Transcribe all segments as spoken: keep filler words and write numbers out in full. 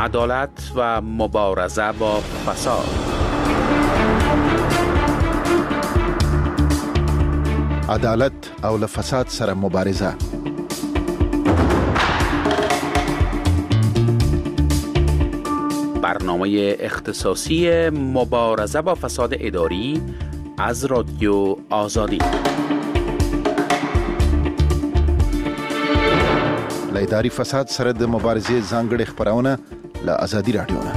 عدالت و مبارزه با فساد. عدالت او له فساد سره مبارزه. برنامه اختصاصی مبارزه با فساد اداری از رادیو آزادی. له اداري فساد سره د مبارزې ځانګړي خبرونه له آزادي رادیو نه.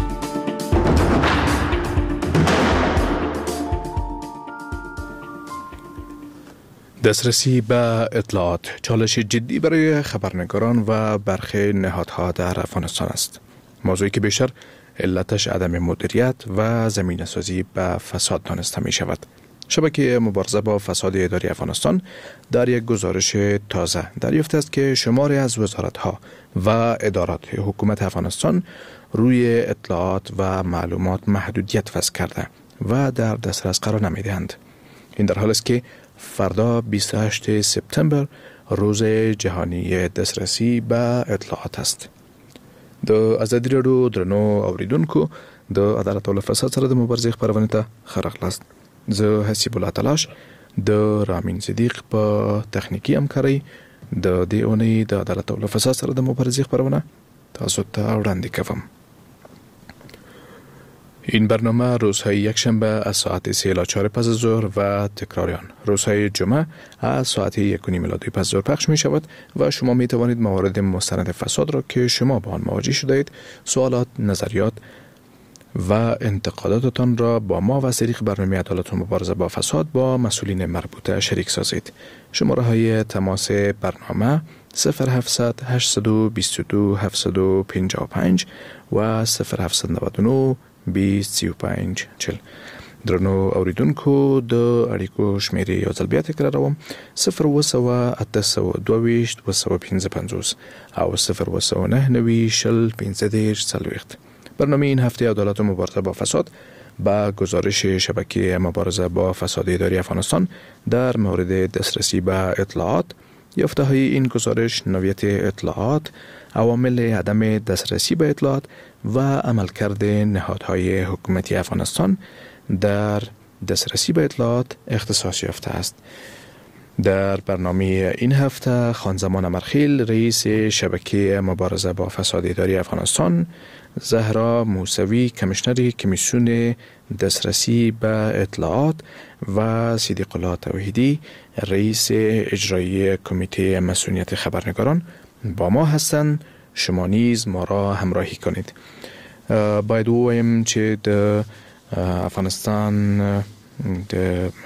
دسترسی به اطلاعات چالش جدی برای خبرنگاران و برخی نهادها در افغانستان است. موضوعی که بیشتر علتش عدم مدیریت و زمینه‌سازی به فساد دانسته می شود. شبکه مبارزه با فساد اداری افغانستان در یک گزارش تازه دریافت است که شماری از وزارت‌ها و ادارات حکومت افغانستان روی اطلاعات و معلومات محدودیت وضع کرده و در دسترس قرار نمی‌دهند. این در حالی است که فردا بیست و هشتم سپتامبر روز جهانی دسترسی به اطلاعات است. د آزادي رادیو درنو اوریدونکو د عدالت او فساد سره د مبارزې خبرونه ته خراغلاست. زه حسیب الله تلاش د رامین صدیق په تخنیکی همکاري د دې اونۍ د عدالت او فساد سره د مبارزې خبرونه تاسو ته وړاندې کوم. این برنامه روزهای یکشنبه از ساعت سه الی چهار پس از ظهر و تکرار آن روزهای جمعه از ساعت یک و نیم الی دو پس از ظهر پخش می شود و شما می توانید موارد مستند فساد را که شما با آن مواجه شده اید، سوالات، نظریات و انتقاداتتان را با ما و از طریق برنامه عدالت و مبارزه با فساد با مسئولین مربوطه شریک سازید. شماره های تماس برنامه صفر هفتصد هشتصد و بیست و دو هفتصد و پنجاه و پنج و صفر هفتصد و نود و نه بیست سی و پنج چل. درنو اوریدونکو د اړیکو شمیرې یو ځل بیا تکراروم: صفر اوه سوه اته سوه دوه ویشت اوه سوه پنځه پنځوس او صفر اوه سوه نهه نوي شل پنځه دېرش څلوېښت. برنامه این هفته عدالت و مبارزه با فساد با گزارش شبکه مبارزه با فساد اداری افغانستان در مورد دسترسی به اطلاعات، یافته های این گزارش، نوعیت اطلاعات، عوامل عدم دسترسی به اطلاعات و عملکرد نهادهای حکومتی افغانستان در دسترسی به اطلاعات اختصاص یافته است. در برنامه این هفته خانزمان امرخیل، رئیس شبکه مبارزه با فساد اداری افغانستان، زهرا موسوی، کمیشنر کمیسیون دسترسی به اطلاعات و صدیق الله توحیدی، رئیس اجرایی کمیته مسئولیت خبرنگاران با ما هستند. شما نیز ما را همراهی کنید. باید بگویم چې د افغانستان د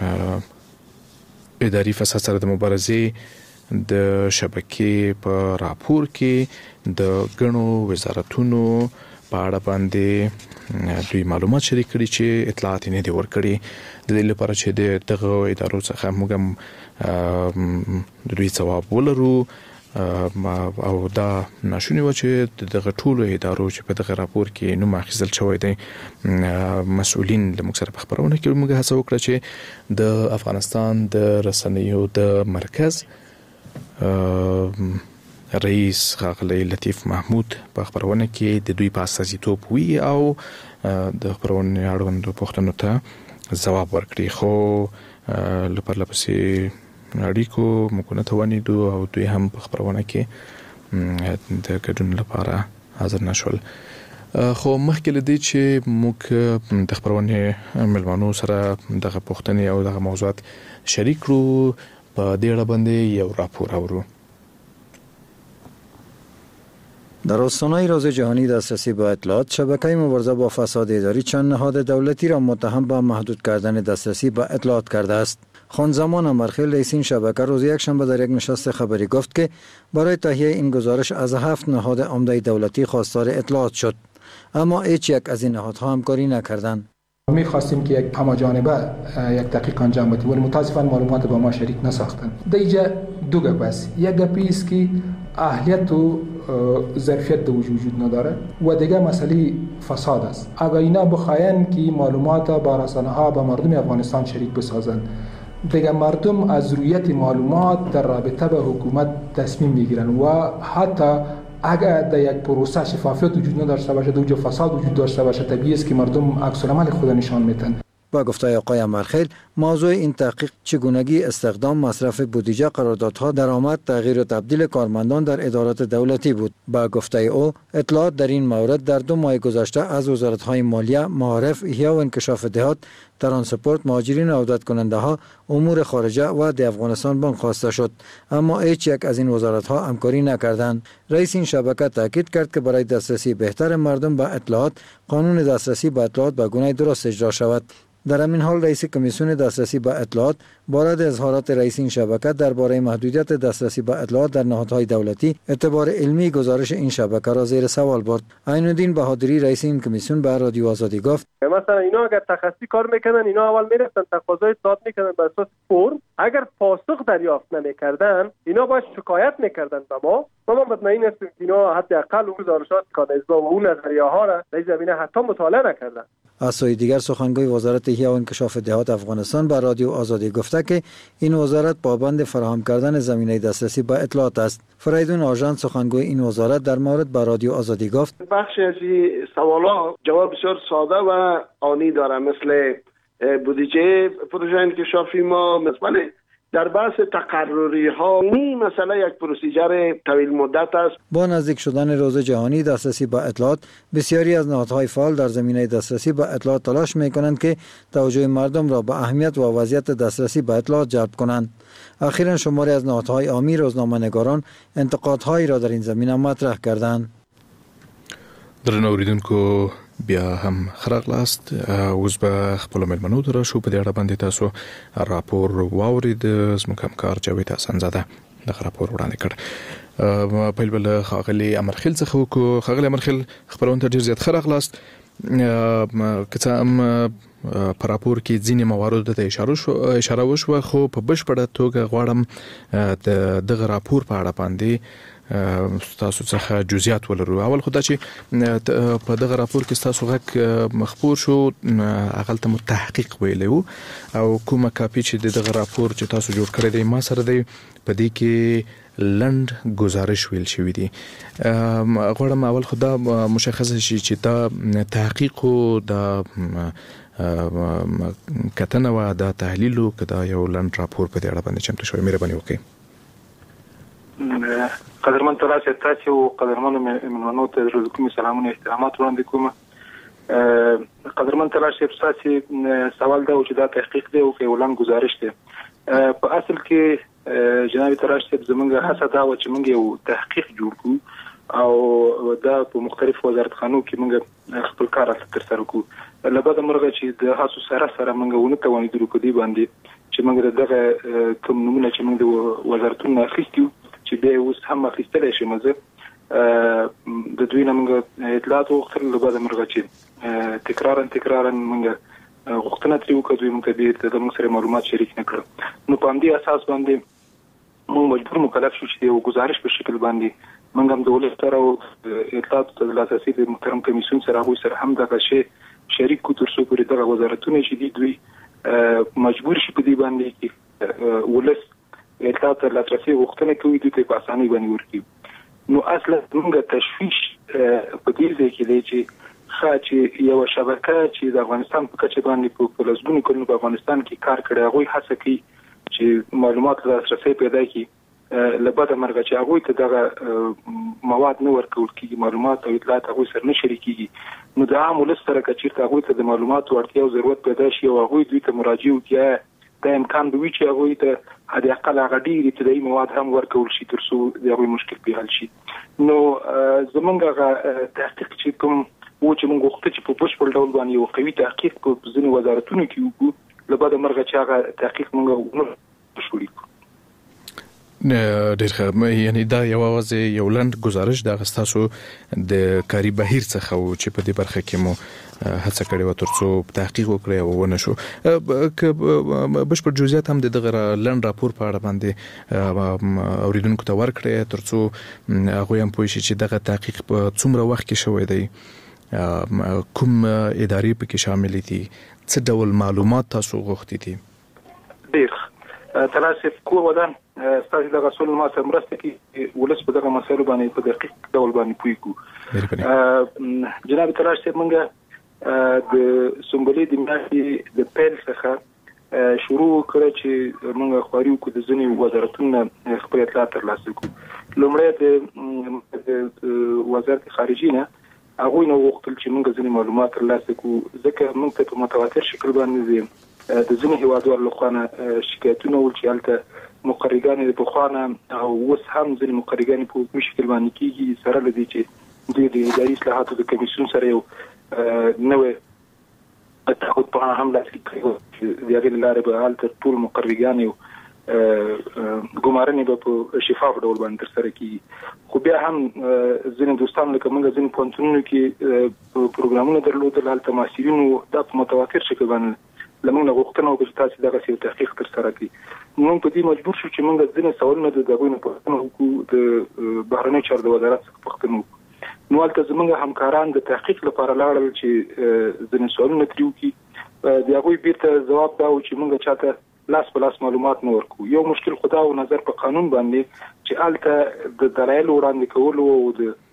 اداري فساد سره د مبارزې د شبکې په راپور کې د ګڼو وزارتونو په اړه باندې دوی معلومات شریک کړي چې اطلاعات نه دي ورکړي، د دې لپاره چې د دغه ادارو څخه موږ هم د دوی ځواب ولرو او دا ناشونی و چې دغه ټولو ادارو چې په دغه راپور کې نوم اخیستل شوی دی مسؤلین له موږ سره په خبرونه کې موږ هڅه وکړه چې د افغانستان د رسنیو د مرکز رئیس ښاغلی لطیف محمود په خبرونه کې د دوی په استازیتوب وي او د خبرونې اړوندو پوښتنو ته ځواب ورکړي، خو له پرله پسې اړیکو موږ نه توانیدو او دوی هم په خبرونه کې د ګډون لپاره حاضر نشول. خو مخکې له دې چې موږ د خبرونې ملمنو سره دغه پوښتنې او دغه موضوعات شریک کړو، په دې اړه باندې یو راپور اورو. در آستانه روز جهانی دسترسی به اطلاعات، شبکه مبارزه با فساد اداری چند نهاد دولتی را متهم به محدود کردن دسترسی به اطلاعات کرده است. خانزمان امرخیل، رئیس این شبکه، روز یکشنبه در یک نشست خبری گفت که برای تهیه این گزارش از هفت نهاد عمده دولتی خواستار اطلاعات شد، اما هیچ یک از این نهادها همکاری نکردند. می خواستیم که یک هماجانبه یک تحقیق انجام بدیم ولی متاسفانه معلومات با ما شریک نساختند. دیجا دو گپ است. یک گپی است که اهلیت و ظرفیت در وجود نداره و دیگه مسئله فساد است. اگر اینا بخواین که معلومات با رسانه ها با مردم افغانستان شریک بسازند، دیگه مردم از رویت معلومات در رابطه به حکومت تصمیم میگیرن و حتی اگر در یک پروسه شفافیت وجود نداشته باشه، دوجه فساد وجود داشته باشه، طبیعی است که مردم عکس العمل خود نشان میدن. با گفته آقای امرخیل، موضوع این تحقیق چگونگی استخدام، مصرف بودجه، قراردادها، درآمد، تغییر و تبدیل کارمندان در ادارات دولتی بود. با گفته او، اطلاعات در این مورد در دو ماه گذشته از وزارت‌های مالیه، معارف، احیا و انکشاف دهات، ترانسپورت، مهاجرین و عودت کننده ها، امور خارجه و د افغانستان بانک خواسته شد، اما هیچ یک از این وزارت‌ها همکاری نکردند. رئیس این شبکه تاکید کرد که برای دسترسی بهتر مردم به اطلاعات، قانون دسترسی به اطلاعات به گونه درست اجرا شود. در همین حال رئیس کمیسیون دسترسی به اطلاعات بارد اظهارات رئیس این شبکه درباره محدودیت دسترسی به اطلاعات در نهادهای دولتی اعتبار علمی گزارش این شبکه را زیر سوال برد. عین‌الدین بهادری رئیس این کمیسیون به رادیو آزادی گفت: مثلا اینا اگر تخصصی کار میکنن، اینا اول میرفتن تقاضای اطلاعات میکنن بر اساس فرم، اگر پاسخ دریافت نمیکردن اینا باید شکایت میکردن به ما. ما مطمئن هستیم که اینا حداقل اون گزارشات کانزا و اون نظریه ها را در زمینه حتی مطالعه نکردن. از سوی دیگر سخنگوی وزارت احیا و انکشاف دهات افغانستان به رادیو آزادی گفته که این وزارت پابند فراهم کردن زمینه دسترسی به اطلاعات است. فریدون آژان سخنگوی این وزارت در مورد به رادیو آزادی گفت: بخشی از این سوالا جواب بسیار ساده و آنی داره، مثل بودجه پروژه انکشافی ما، مثلا در بحث تقرری ها این مسئله یک پروسیجر طویل مدت است. با نزدیک شدن روز جهانی دسترسی به اطلاعات، بسیاری از نهادهای فعال در زمینه دسترسی به اطلاعات تلاش می‌کنند که توجه مردم را به اهمیت و وضعیت دسترسی به اطلاعات جلب کنند. اخیراً شماری از نهادهای عامی، روزنامه‌نگاران انتقادهایی را در این زمینه مطرح کردند. درنو اوریدونکو بیا هم خراغلاست. اوس به خپل ملمنو تر شو په دې اړه باندې تاسو راپور واورید. زموږ همکار جاوید حسن زاده د راپور وړاندې کړ. په بل خاغلی امرخیل څخه وکړو. خاغلی امرخیل خپلون ته ډیر زیات خراغلاست. که څه هم په راپور کې ځینې موارد ته اشاره شو اشاره وشوه، خو په بشپړه توګه غواړم د دغه راپور په اړه باندې تاسو څخه جزئیات ولرو. اول خو دا چې په دغه راپور کې تاسو غږ مخبور شو، هغلته مو تحقیق ویلو او کومه کاپی چې دغه راپور چې تاسو جوړ کړی دی ما سره دی، په دې کې لند گزارش ویل شوی دی. غواړم اول خو دا مشخص شي چې دا تحقیق او دا کتنه و دا تحلیل او کدا یو لند راپور په دې اړه باندې چمتو شوی. مهرباني وکړئ. قدرمن تاسو تاسو او قدرمن منونو ته د کوم سلامونه احترامات وړاندې کوم. قدرمن تاسو تاسو سوال دا چې دا تحقیق دی او کې ولن گزارش دی. په اصل کې جناب تراشد زمونږ هڅه دا و چې موږ یو تحقیق جوړ کړو او دا په مختلف وزارتخانو کې موږ خپل کار تر سره کوو. لبعد مرغه چې د هڅو سره سره موږ ونه توانیدو په دې باندې چې موږ دغه کوم نمونه چې موږ د وزارتونو اخیستو چې به اوس هم اخیستل شي مزه د دوی نه موږ اطلاعات وکړل. لبعد مرغه چې تکرارا تکرارا موږ غوښتنه ترې وکړو دوی موږ به د موږ سره معلومات شریک نکړو. نو په همدې اساس باندې موږ مجبور مکلف شو چې یو گزارش په شکل باندې موږ هم د ولس سره او اطلاعات د لاسرسي د محترم کمیسیون سره هغوی سره هم دغه شی شریک کو تر څو پورې دغه وزارتونه چې دي دوی مجبور شي په دې باندې چې ولس اطلاعات د لاسرسي غوښتنه کوي دوی ته په اسانۍ باندې ورکړي. نو اصلا موږ تشویش په دې ځای کې دی چې چې یو شبکه چې د افغانستان په کچه باندې په لسګونو کلونو په افغانستان کې کار کړی، هغوی هڅه کوي چې معلومات لاسرسي پیدا کړي. لبعد مرغه چې هغوی ته دغه مواد نه ورکول کېږي، معلومات او اطلاعات هغوی سره نه شریکېږي. نو د عام ولس سره که چېرته هغوی ته د معلوماتو اړتیا او ضرورت پیدا شي او هغوی دوی ته مراجعه وکړي، دا امکان به وي چې هغوی ته حداقل هغه ډېر ابتدایي مواد هم ورکول شي تر څو د هغوی مشکل پرې حل شي. نو زموږ هغه تحقیق چې کوم و چې موږ غوښتل چې په بشپړ ډول باندې یو قوي تحقیق په ځینو وزارتونو کې وکړو، لبعد مرغه چې هغه تحقیق موږ نه شوړی کړو. ډېر ښه. یعنی دا یوازې یو لنډ گزارش د تاسو د کاري بهیر څخه و چې په دې برخه کې مو هڅه کړې و تر څو تحقیق وکړي او ونه شو. بشپړ جزئیات هم دغه لنډ راپور په اړه باندې اوریدونکو ته ورکړي تر څو هغوی هم پوه شي چې دغه تحقیق په څومره وخت کې شوی دی، کوم ادارې پکې شامل دي، څه ډول معلومات تاسو غوښتي دي. ډېر تلاسه کور ودان ستاسو د غسول ما سره مرسته کی ولس په دغه مسایلو باندې په دقیق ډول باندې پوي کو. جناب تلاسه موږ د سمبولي د میاشتې د پیل څخه شروع کړ چې موږ خوري کو د ځینې وزارتونو خپل اطلاعات ترلاسه کړو. لومړی د وزارت خارجي نه هغه نو وختل چې موږ ځینې معلومات ترلاسه کړو ځکه موږ په متواتر شکل باندې د ځینې هیوادوالو لخوا شکایتونه ول چې هلته مقررګان د بخوانه او اوس هم ځینې مقررګان په حکومي شکل باندې کېږي سره له دې چې دوی د اداري اصلاحاتو د کمیسیون سره یو نوې تعهد په هم لاسلیک کړی چې د هغې له لارې به هلته ټول مقررګان یو ګمارنې به په شفاف ډول باندې ترسره کېږي. خو بیا هم ځینې دوستان لکه موږ ځینې پوهنتونونو کې پروګرامونه درلودل هلته محصلینو دا په متواتر شکل باندې لمونږ نه غوښتنه وکړه چې تاسو دغه څه تحقیق ترسره کړئ. موږ په دې مجبور شو چې موږ ځینې سوالونه د دغوی نه پوښتنه وکړو د بهرنیو چارو د وزارت څخه پوښتنه وکړو. نو هلته زموږ همکاران د تحقیق لپاره لاړل چې ځینې سوالونه ترې وکړي. د هغوی بیرته ځواب دا و چې موږ چاته لاس په لاس معلومات نه ورکوو. یو مشکل خو دا و نظر په قانون باندې چې هلته د دلایلو وړاندې کولو او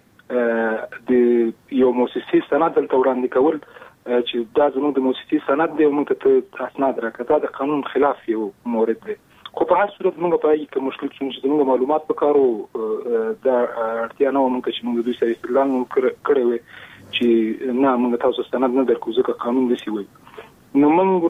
د د یو موسسې سند دلته وړاندې کول چې دا زموږ د موسسې سند دی او موږ ته اسناد راکړه دا د قانون خلاف یو مورد دی. خو په هر صورت موږ په هغې کې مشکل شو چې زموږ معلومات پکار و دا اړتیا نه وه موږ چې موږ د دوی سره استدلال مو کړی وی چې نه موږ تاسو سند نه درکوو ځکه قانون داسې وایي. نو موږ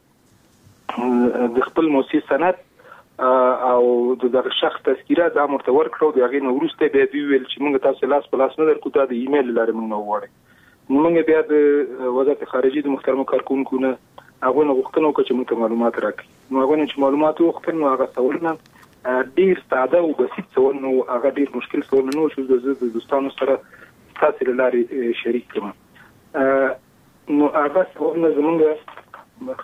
ورته د خپل موسسې سند او د دغه شخص تذکیره دا موږ ته ورکړه. د هغې نه وروسته بیا دوی ویل چې موږ تاسو لاس په لاس نه درکوو دا د ایمیل له لارې موږ نه وغواړئ. نو موږ بیا د وزارت خارجي د محترمو کارکونکو نه هغوی نه غوښتنه وکړه چې موږ ته معلومات راکړي. نو هغوی نه چې معلومات وغوښتل نو هغه سوالونه ډېر ساده او بسیط سوالونه وو، هغه ډېر مشکل سوالونه نه وو چې زه د دوستانو سره ستاسې له لارې شریک کړم. نو هغه سوالونه زموږ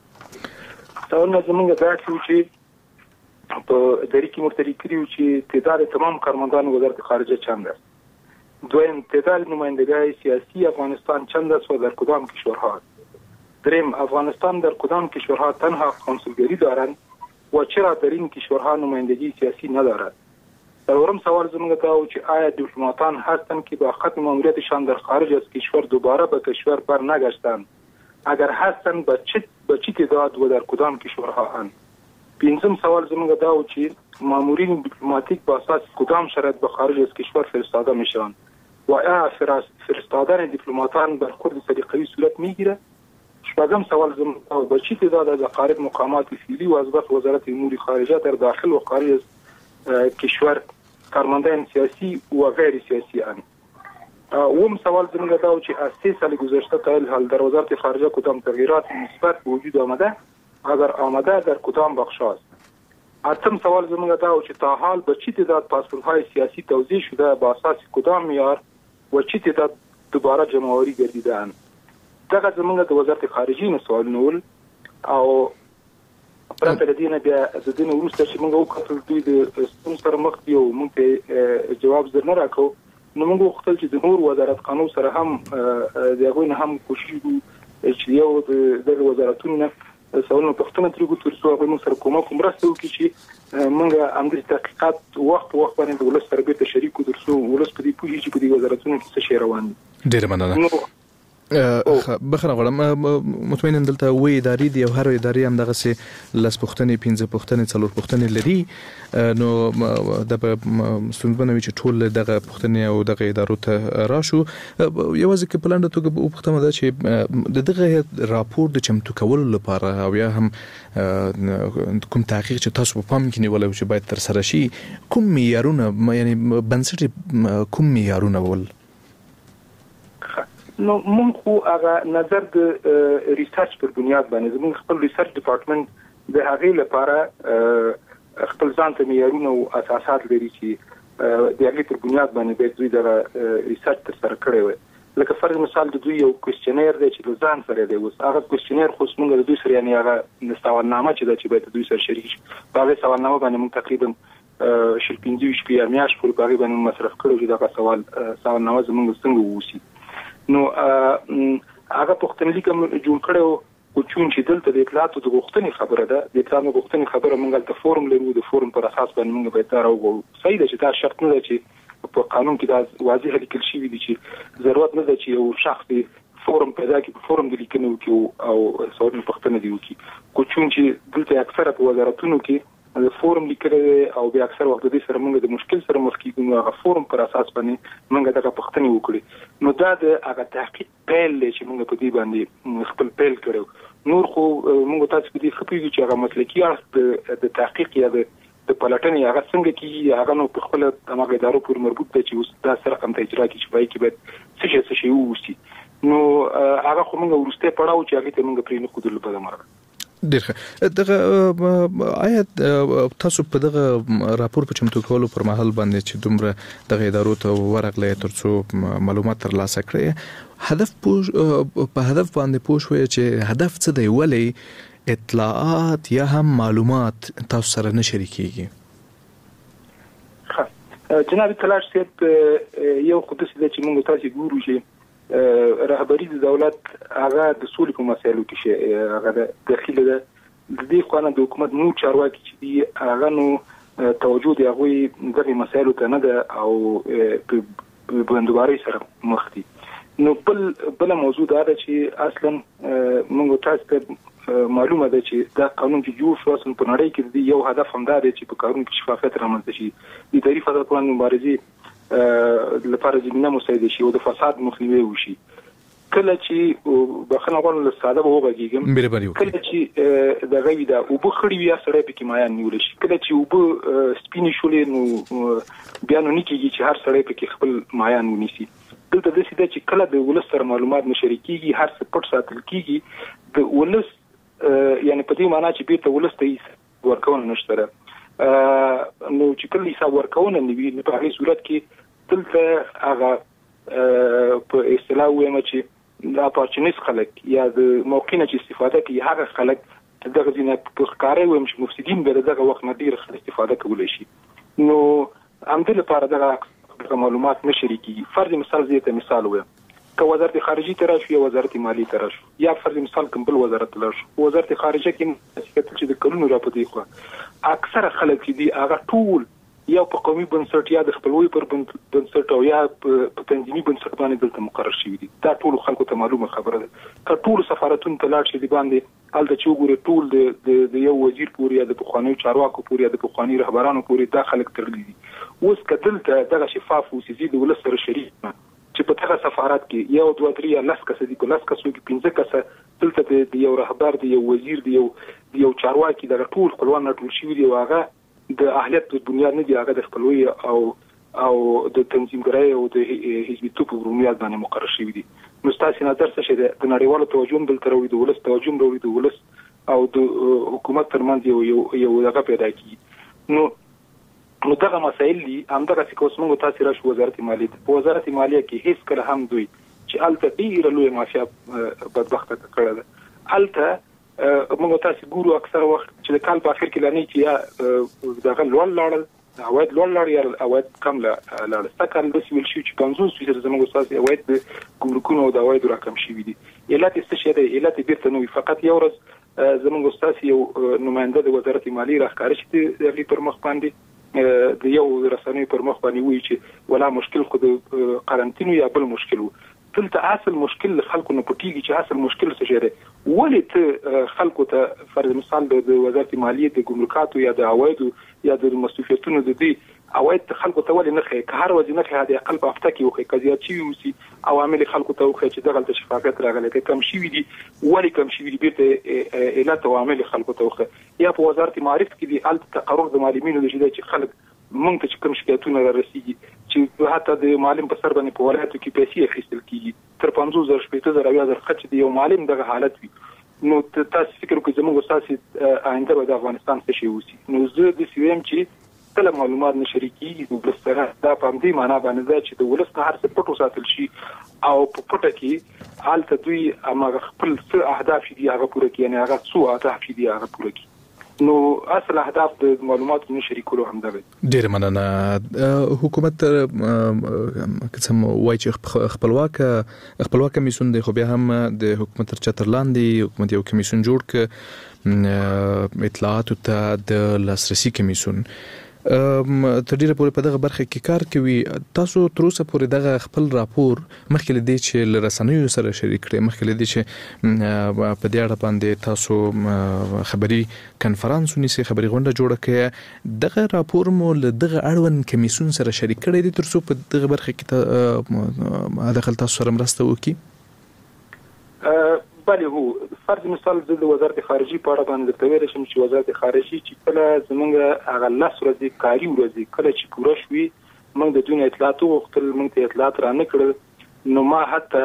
سوالونه زموږ داسې وو چې په دری کې موږ ته لیکلي وو چې تعداد تمام کارمندان وزارت خارجه چند است. دویم تعداد نمایندگان سیاسی افغانستان چند است و در کدام کشورها؟ دریم افغانستان در کدام کشورها تنها کنسولگری دارند و چرا در این کشورها نمایندگی سیاسی ندارد؟ سوم سوال زموږ ته و چې آیا دیپلماتان هستند که با ختم ماموریتشان در خارج از کشور دوباره به کشور بر نگشتند؟ اگر هستند به چه به چه تعداد و در کدام کشورها اند؟ پنځم سوال زموږ دا و چې مامورین دیپلماتیک با اساس کدام شرط به خارج از کشور فرستاده میشوند و آیا فرستادن دیپلماتان برخورد سلیقه‌ای صورت میگیره؟ شپږم سوال زموږ به چه تعداد از اقارب مقامات فعلی و از وزارت امور خارجه در داخل و خارج از کشور کارمندان سیاسی و غیر سیاسی اند؟ اوم سوال زموږ دا و چې از سه سال گذشته تا الحال در وزارت خارجه کدام تغییرات مثبت وجود آمده؟ اگر آمده در کدام بخش است؟ اتم سوال زموږ دا و چې تا حال به چه تعداد پاسپورت‌های سیاسی توزیع شده با اساس کدام معیار و چه تعداد دوباره جمع‌آوری گردیده‌اند؟ دغه زموږ د وزارت خارجي نه سوالونه ول او پرته له دې نه بیا د دې نه وروسته چې موږ وکتل دوی د ستونزو سره مخ دي او موږ ته جواب زر نه راکړو. نو موږ وغوښتل چې د نور وزارت قانون سره هم د هغوی نه هم کوشش وکړو چې یو د دغه وزارتونو نه سوالونه پوښتنه ترې وکړو تر څو هغوی موږ سره کومک مرسته وکړي چې موږ همداسې تحقیقات وخت په وخت باندې د ولس سره بېرته شریک کړو تر څو ولس په دې پوهېږي چې په دې وزارتونو کې څه شی روان دي. ډېره مننه. بخره غواړم مطمئنا دلته وې ادارې دي او هر ادارې هم دغه سي لس پوښتنې پنځه پوښتنې څلور پوښتنې لري. نو د ستونزمنه وی چې ټول دغه پوښتنې او دغه ادارو ته راشو. یوازې کې پلان د توګه په پوښتنه ده چې د دغه راپور د چمتو کولو لپاره او یا هم کوم تحقیق چې تاسو په پام کې نیولای چې باید تر سره شي کوم معیارونه یعنی بنسټ کوم معیارونه ول؟ نو موږ خو هغه نظر د ریسرچ پر بنیاد باندې زموږ خپل ریسرچ ډپارټمنټ د هغې لپاره خپل ځان ته معیارونه او اساسات لري چې د هغې پر بنیاد باندې باید دوی دغه ریسرچ ترسره کړی وي. لکه فرض مثال د دوی یو کوېسچنیر دی چې د ځان سره دی. اوس هغه کوېسچنیر خو موږ د دوی سره یعنې هغه سوالنامه چې ده چې باید د دوی سره شریک شي په هغې سوالنامه باندې موږ تقریبا شل پنځه ویشت یا میاشت پورې په هغې باندې مصرف کړی چې دغه سوال سوالنامه زموږ څنګه ووسي. نو هغه پوښتنلیک هم جوړ کړی و او چون چې دلته د اطلاعاتو د غوښتنې خبره ده د اطلاعاتو غوښتنې خبره موږ ته فورم لرو د فورم پر اساس باندې موږ به تر او صحیح ده چې دا شرط نه ده چې په قانون کې دا واضح لیکل شوی دی چې ضرورت نه ده چې یو شخص فورم پیدا کړي په فورم د لیکنو کې او سوال پوښتنه دی وکړي کو چون چې دلته اکثره په وزارتونو کې د فورم لیکل او بیا اکثر وخت د دې سره موږ د مشکل سره مخ کیږو نو هغه فورم پر اساس باندې موږ دغه پوښتنه وکړي نو دا د هغه تحقیق پیل چې موږ په دې باندې خپل پیل کړو نور خو موږ تاسو په دې خپل چې هغه مسلکي اړخ د تحقیق یا د د پلاتنې هغه څنګه کې هغه نو په خپل دماغ ادارو پورې مربوط دی چې اوس دا سره کوم ته اجرا کې چې وایي کې به څه شي څه شي ووسی نو هغه خو موږ ورسته پړاو چې هغه ته موږ پرې نه کوو په مرګ ډېر دغه آیا تاسو په دغه راپور په چمتو کولو پر مهال باندې چې دومره دغه ادارو ته ورغلې ترڅو معلومات ترلاسه کړئ هدف په هدف باندې پوه شوئ چې هدف څه دی ولې اطلاعات یا هم معلومات تاسو سره نه شریکيږي جناب تلاش صاحب یو خصوصي د چې موږ تاسو ګورو چې رهبری د دولت هغه د سولې په مسایلو کې شي هغه د داخلي د دې قانون د حکومت نو چارواکي چې دی هغه نو توجه دی هغه دغه مسایلو ته نه ده او په بندوباري سره مخ دي نو بل بل موضوع دا ده چې اصلا موږ تاسو ته معلومه ده چې دا قانون چې جوړ شو اصلا په نړۍ کې دی یو هدف هم دا دی چې په قانون کې شفافیت رامنځته شي د اداري فساد پر مبارزې لپاره زمينه مساعده شي او د فساد مخنیوي وشي کله چې بخنه غوړل له ساده وګورګم کله چې د غوي دا او بخړی وي سره په کې مایا نیول شي کله چې او سپینې شولې نو بیا نو نکیږي چې هر سره په کې خپل مایا ونیسي دلته د سیده چې کله د ولس سره معلومات نشریکيږي هر څه پټ ساتل کیږي د ولس یعنی په دې معنی چې بیرته ولس ته ورکوونه نشته نو چې کله حساب ورکوونه نیوي په هغه صورت کې دلته هغه په اصطلاح وایم چې د اپورچونیست خلک یا د موقعینه چې استفاده کوي هغه خلک دغه ځینې په ښکارا وایم چې مفسدين به دغه وخت نه ډیر استفاده کولای شي نو همدې لپاره دغه معلومات نشریکي فرض مثال زیاته مثال وایم که وزارت خارجه ته راشي یا وزارت مالی ته راشي یا فرض مثال کوم بل وزارت لرشي وزارت خارجه کې چې د کلونو راپدې خو اکثره خلک دي هغه ټول یا په قومي بنسټ یا د خپلوي پر بنسټ او یا په تنظیمي بنسټ باندې دلته مقرر شوی دي دا ټول خلکو ته معلومه خبره ده که ټول سفارتونو ته لاړ شي دي باندې الته چې وګوره ټول د یو وزیر پورې یا د بخوانی چارواکو پورې یا د بخوانی رهبرانو پورې دا خلک ترلي دي اوس کدلته دغه شفاف او سيزي د ولس سره شریک چې په هغه سفارت کې یو دوه درې یا لاس کس دي په لاس کسو کې پنځه کس دلته د یو رهبر دی یو وزیر دی یو یو چارواکي د ټول خپلوان ټول شي دی واغه د اهلیت په بنیاد نه دی هغه د خپلوي او او د تنظیمګرای او د حزبیتوب په بنیاد باندې مقرر شوی دی نو تاسو نظر څه شه د نړیوالو توجه بل تر وې د ولس توجه وروي د ولس او د حکومت ترمنځ یو یو دغه پیدا کی نو نو دغه مسایل دي همدغه چې کوم موږ تاسو راشو وزارت مالیه په وزارت مالیه کې هیڅ کله هم دوی چې الته ډیره لوی مافیا بدبخته کړه ده الته موږ تاسو ګورو اکثر وخت چې د کال په اخر کې لانی چې یا دغه لوړ لاړل اواد لوړ لاړ یا اواد کم لاړل ستکل د سیول شي چې پنځوس فیصد زموږ تاسو اواد د ګمرکونو او د اواد راکم شي دي علت څه شي دی علت بیرته نو فقط یو ورځ زموږ تاسو یو نماینده د وزارت مالیه راخاره شي د پر مخ باندې د یو رسنۍ پر مخ باندې وی چې ولا مشکل خو د قرنطینو یا بل مشکل دلته اصل مشکل خلکو نه پټیږي چې اصل مشکل څه شي ولې ته خلکو ته فرض مثال د وزارت مالیه د ګمرکاتو یا د عوایدو یا د مسؤلیتونو د دې عواید خلکو ته ولې نه خې که هر وځي نه خې د اقل په هفته کې وخې کزيات شي وسی عوامل خلکو ته وخې چې دغه شفافیت راغلی ته کم شي وي ولې کم شي وي بیرته علت عوامل خلکو ته وخې یا په وزارت معارف کې دی الته تقرر د معلمینو د شیدای چې خلک مونږ ته کوم شکایتونه را رسیږي چې حتی د معلم په سر باندې په ولایتو کې پیسې اخیستل کیږي تر پنځوس زره شپږ زره یا زر خرچ دی یو معلم دغه حالت وي نو تاسو فکر کوئ زموږ اساسي آینده به د افغانستان څه شي وسی نو زه د سویم چې تل معلومات نشریکي د بلستره دا په دې معنی باندې دا چې د ولس نه هر څه پټو ساتل شي او په پټه کې حالت دوی امر خپل څه اهداف دي هغه پوره کوي نه هغه څو اهداف دي هغه پوره کوي نو اصل اهداف د معلوماتو نشریکولو هم ده. ډیر مننه. حکومت قسم وای چې خپلواک خپلواک کمیسیون د خو بیا هم د حکومت تر چتر لاندې حکومت یو کمیسیون جوړ ک اطلاعات ته د لاسرسي کمیسیون تر ډیره پورې په دغه برخه کې کار کوي. تاسو تر اوسه پورې دغه خپل راپور مخکې له دې چې له رسنیو سره شریک کړئ، مخکې له دې چې په دې اړه باندې تاسو خبري کنفرانس ونیسئ، خبري غونډه جوړه کړئ، دغه راپور مو له دغه اړوند کمیسیون سره شریک کړی دی تر څو په دغه برخه کې داخل تاسو سره مرسته وکړي؟ بله هو فرض مثال زه د وزارت خارجي په اړه باندې درته ویلی شم چې وزارت خارجي چې کله زموږ هغه لس ورځې کاري ورځې کله چې پوره شوي موږ د دوی اطلاعات وغوښتل، موږ ته اطلاعات را نه کړل، نو ما حتی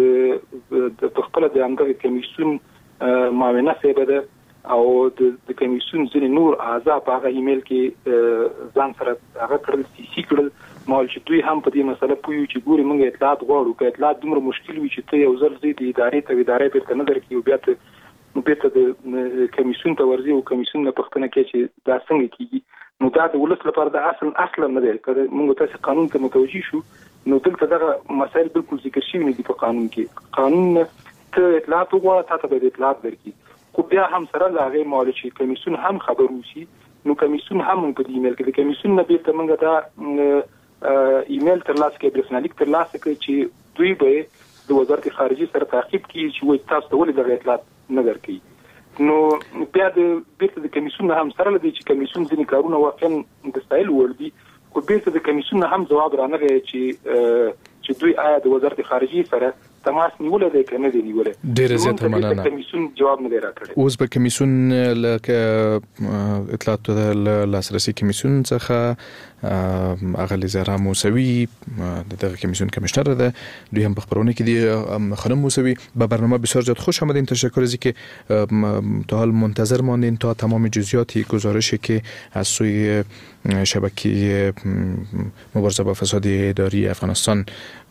د پخپله د همدغه کمیسیون معاونه صاحبه ده او د کمیسیون ځینې نور اعضا په هغه ایمیل کې ځان سره هغه کړل سی سی کړل مال چې دوی هم په دې مسله پوهیږي چې ګوري موږ اطلاعات غواړو، که اطلاعات دومره مشکل وي چې ته یو ځل ځې د ادارې ته ادارې بیرته نه درکړي او بیا ته بیرته د کمیسیون ته ورځي او کمیسیون نه پوښتنه کوي چې دا څنګه کیږي، نو دا د ولس لپاره د اصل اصلا نه دی. که موږ تاسو قانون ته متوجي شو نو دلته دغه مسایل بالکل ذکر شوي نه دي په قانون کې. قانون ته اطلاعات وغواړه تا ته به اطلاعات درکړي، خو بیا هم سره له هغې مال چې کمیسیون هم خبر وشي نو کمیسیون هم په دې ایمیل کې د کمیسیون نه بیرته موږ دا ایمیل ترلاسه کړي، برېښنالیک ترلاسه کړي چې دوی به د وزارت خارجي سره تعقیب کړي چې وایي تاسو ته ولې دغه اطلاعات نه درکوي. نو بیا د بیرته د کمیسیون هم سره لدی چې کمیسیون ځینې کارونه واقعا د ستایلو وړ دي، خو بیرته د کمیسیون هم جواب رانغی چې چې دوی آیا د وزارت خارجي سره تماس نیولای دی که نه دی نیولای. ډیره زیاته مننه. کمیسیون جواب نه دی راکړی. اوس به کمیسیون لکه اطلاعات د لاسرسي کمیسیون څخه اغلی زهرا موسوي د دغه کمیسیون کمیشنر ده، دوی هم په خبرونه کې دی خانم موسوی. به برنامه بسیار زیاد خوش آمدین. تشکر از اینکه تا حال منتظر ماندین تا تمام جزئیات گزارشی که از سوی شبکه مبارزه با فساد اداری افغانستان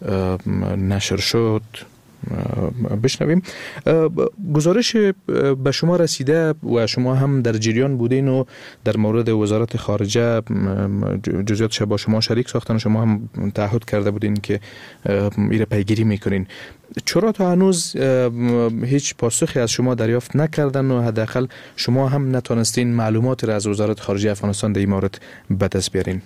نشر شد بشنویم. گزارش به شما رسیده و شما هم در جریان بودین و در مورد وزارت خارجه جزئیاتش با شما شریک ساختن و شما هم تعهد کرده بودین که ایره پیگیری میکنین. چرا تا هنوز هیچ پاسخی از شما دریافت نکردن و حداقل شما هم نتونستین معلومات را از وزارت خارجه افغانستان در این مورد به دست بیارین؟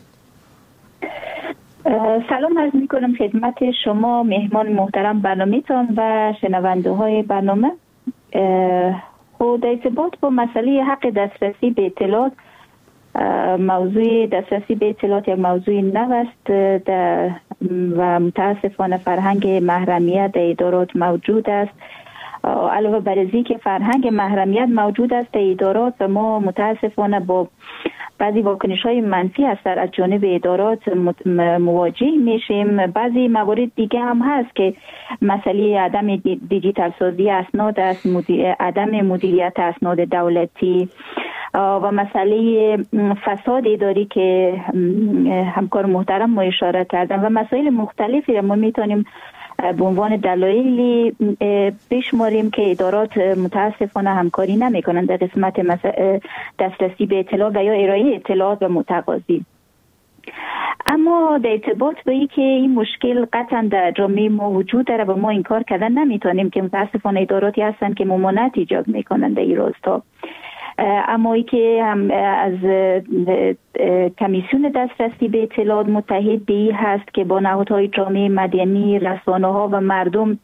سلام عرض می کنم خدمت شما مهمان محترم برنامه‌تان و شنونده های برنامه. خود در ارتباط با مسئله حق دسترسی به اطلاعات، موضوع دسترسی به اطلاعات یک موضوع نو است و متاسفانه فرهنگ محرمیت در ادارات موجود است. علاوه بر از اینکه فرهنگ محرمیت موجود است در ادارات و ما متاسفانه با بعضی واکنش‌های منفی از از جانب ادارات مواجه میشیم. بعضی موارد دیگه هم هست که مسئله عدم دیجیتال سازی اسناد است، عدم مدیریت اسناد دولتی و مسئله فساد اداری که همکار محترم ما اشاره کردن و مسائل مختلفی را ما میتونیم به عنوان دلایلی بشماریم که ادارات متاسفانه همکاری نمی‌کنند در قسمت دسترسی به اطلاعات و یا ارائه اطلاعات و متقاضی. اما در ارتباط با اینکه این مشکل قطعا در جامعه ما وجود داره و ما انکار کردن نمیتونیم که متاسفانه اداراتی هستند که ممانعت ایجاد میکنند در این راستا. اما ای که هم از کمیسیون دسترسی به اطلاعات متحد به این هست که با نهادهای جامعه مدنی، رسانه‌ها و مردم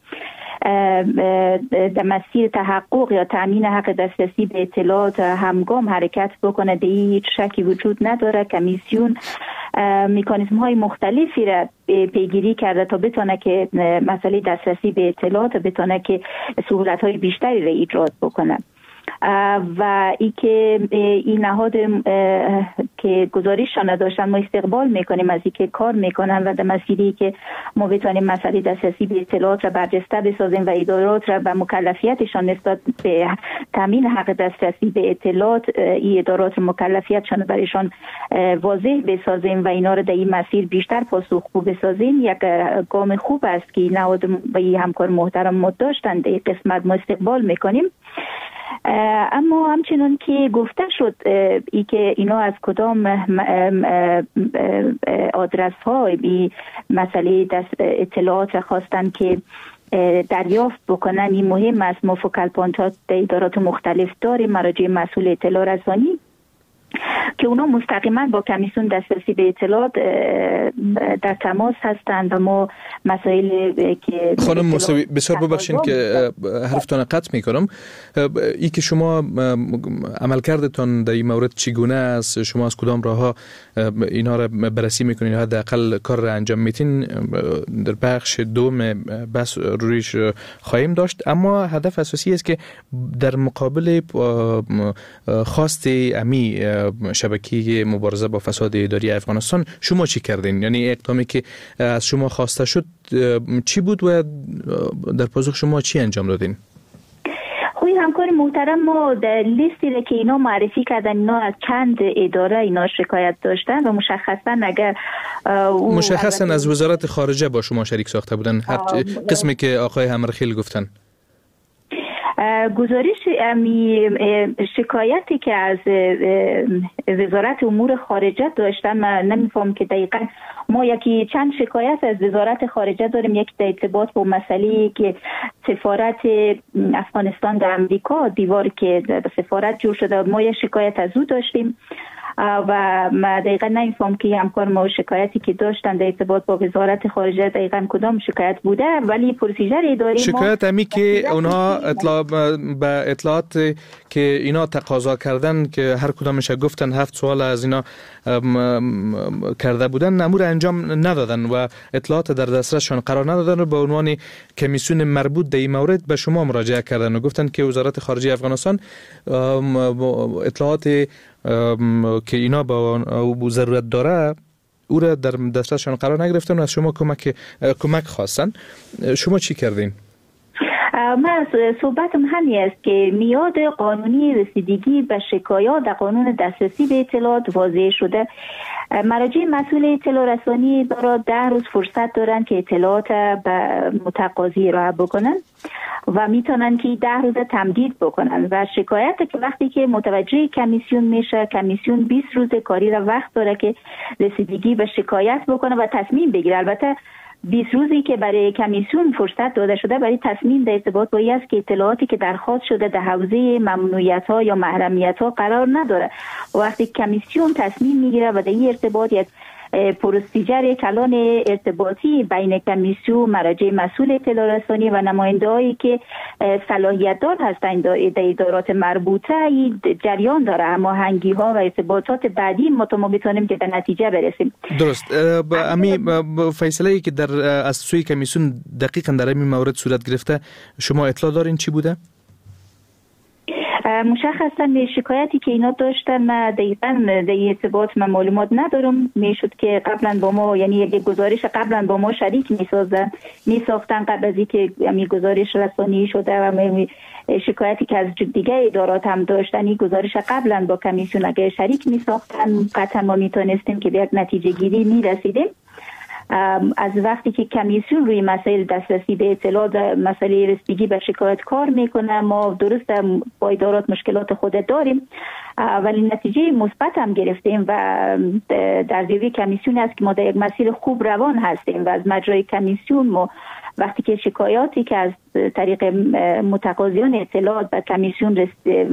در مسیر تحقق یا تامین حق دسترسی به اطلاعات همگام حرکت بکنه، در این هیچ شکی وجود نداره. کمیسیون مکانیزم های مختلفی را پیگیری کرده تا بتونه که مسئله دسترسی به اطلاعات بتونه که سهولت های بیشتری را ایجاد بکنه. و ای که این نهاد که گزارششان داشتن ما استقبال میکنیم از این که کار میکنن و در مسیری که ما بتونیم مسئله دسترسی به اطلاعات را برجسته بسازیم و ادارات را به مکلفیتشان نسبت به تامین حق دسترسی به اطلاعات این ادارات مکلفیتشان برایشان واضح بسازیم و اینا را در این مسیر بیشتر پاسخگو بسازیم. یک گام خوب است که نهاد و همکار محترم ما داشتن در این قسمت ما استقبال میکنیم. اما همچنان که گفته شد ای که اینا از کدام آدرس ها بی مسئله اطلاعات خواستن که دریافت بکنن، این مهم است. ما فوکال پوینت ادارات مختلف داریم، مراجع مسئول اطلاع رسانی که اونا مستقیما با کمیسیون دسترسی به اطلاعات در تماس هستند و ما مسائل که خانم موسوی بسیار ببخشید که حرفتان قطع میکنم. ای که شما عملکردتان در این مورد چگونه است؟ شما از کدام راه ها اینا را بررسی میکنین؟ حداقل کار را انجام میتین؟ در بخش دوم بس رویش خواهیم داشت، اما هدف اساسی است که در مقابل خواست امی شبکه مبارزه با فساد اداری افغانستان شما چی کردین؟ یعنی اقدامی که از شما خواسته شد چی بود و در پاسخ شما چی انجام دادین؟ خوی همکار محترم، ما در لیستی را که اینا معرفی کردن اینا از چند اداره اینا شکایت داشتن و مشخصا اگر مشخصا از وزارت خارجه با شما شریک ساخته بودن، هر قسمی که آقای همرخیل گفتن. گزارش شکایتی که از وزارت امور خارجه داشتن، من نمیفهم که دقیقا ما یکی چند شکایت از وزارت خارجه داریم. یک در ارتباط با مسئله که سفارت افغانستان در امریکا، دیوار که سفارت جور شده، ما یک شکایت از او داشتیم و ما دقیقا نمیفهم که همکار ما شکایتی که داشتن در ارتباط با وزارت خارجه دقیقا کدام شکایت بوده، ولی پروسیجر اداری شکایت همی که اونا اطلاع به اطلاعات که اینا تقاضا کردن که هر کدامش گفتن هفت سوال از اینا کرده بودن، نمور انجام ندادن و اطلاعات در دسترسشان قرار ندادن و به عنوان کمیسیون مربوط در این مورد به شما مراجعه کردن و گفتن که وزارت خارجه افغانستان اطلاعات که اینا با ضرورت داره او را در دسترسشان قرار نگرفتن و از شما کمک کمک خواستن. شما چی کردین؟ من صحبتم همین است که میاد قانونی رسیدگی به شکایات در قانون دسترسی به اطلاعات واضح شده. مراجع مسئول اطلاع رسانی دارا ده روز فرصت دارن که اطلاعات به متقاضی را بکنن و میتونن که ده روز تمدید بکنن و شکایت که وقتی که متوجه کمیسیون میشه، کمیسیون بیست روز کاری را وقت داره که رسیدگی به شکایت بکنه و تصمیم بگیره. البته بیست روزی که برای کمیسیون فرصت داده شده برای تصمیم در ارتباط با این است که اطلاعاتی که درخواست شده در حوزه ممنوعیت ها یا محرمیت ها قرار نداره. وقتی کمیسیون تصمیم میگیره و در این ارتباط یک پروسیجر کلان ارتباطی بین کمیسیون، مراجع مسئول اطلاع رسانی و نماینده‌هایی که صلاحیت دار هستند در ادارات مربوطه این جریان داره، هماهنگی ها و ارتباطات بعدی ما تا ما بتونیم که به نتیجه برسیم. درست. امی فیصله‌ای که در از سوی کمیسیون دقیقاً در این مورد صورت گرفته شما اطلاع دارین چی بوده؟ مشخصا شکایتی که اینا داشتن من دقیقاً در ارتباط من معلومات ندارم. میشد که قبلا با ما، یعنی یک گزارش قبلا با ما شریک میسازن میساختن قبل از اینکه می گزارش رسانی شده و شکایتی که از دیگه ادارات هم داشتن این گزارش قبلا با کمیسیون اگه شریک میساختن قطعا ما میتونستیم که به یک نتیجه گیری میرسیدیم. از وقتی که کمیسیون روی مسائل دسترسی به اطلاعات، مسئله رسیدگی به شکایت کار میکنه، ما درست با ادارات مشکلات خود داریم ولی نتیجه مثبت هم گرفتیم و در زیر کمیسیون است که ما در یک مسیر خوب روان هستیم و از مجرای کمیسیون ما وقتی که شکایاتی که از طریق متقاضیان اطلاعات به کمیسیون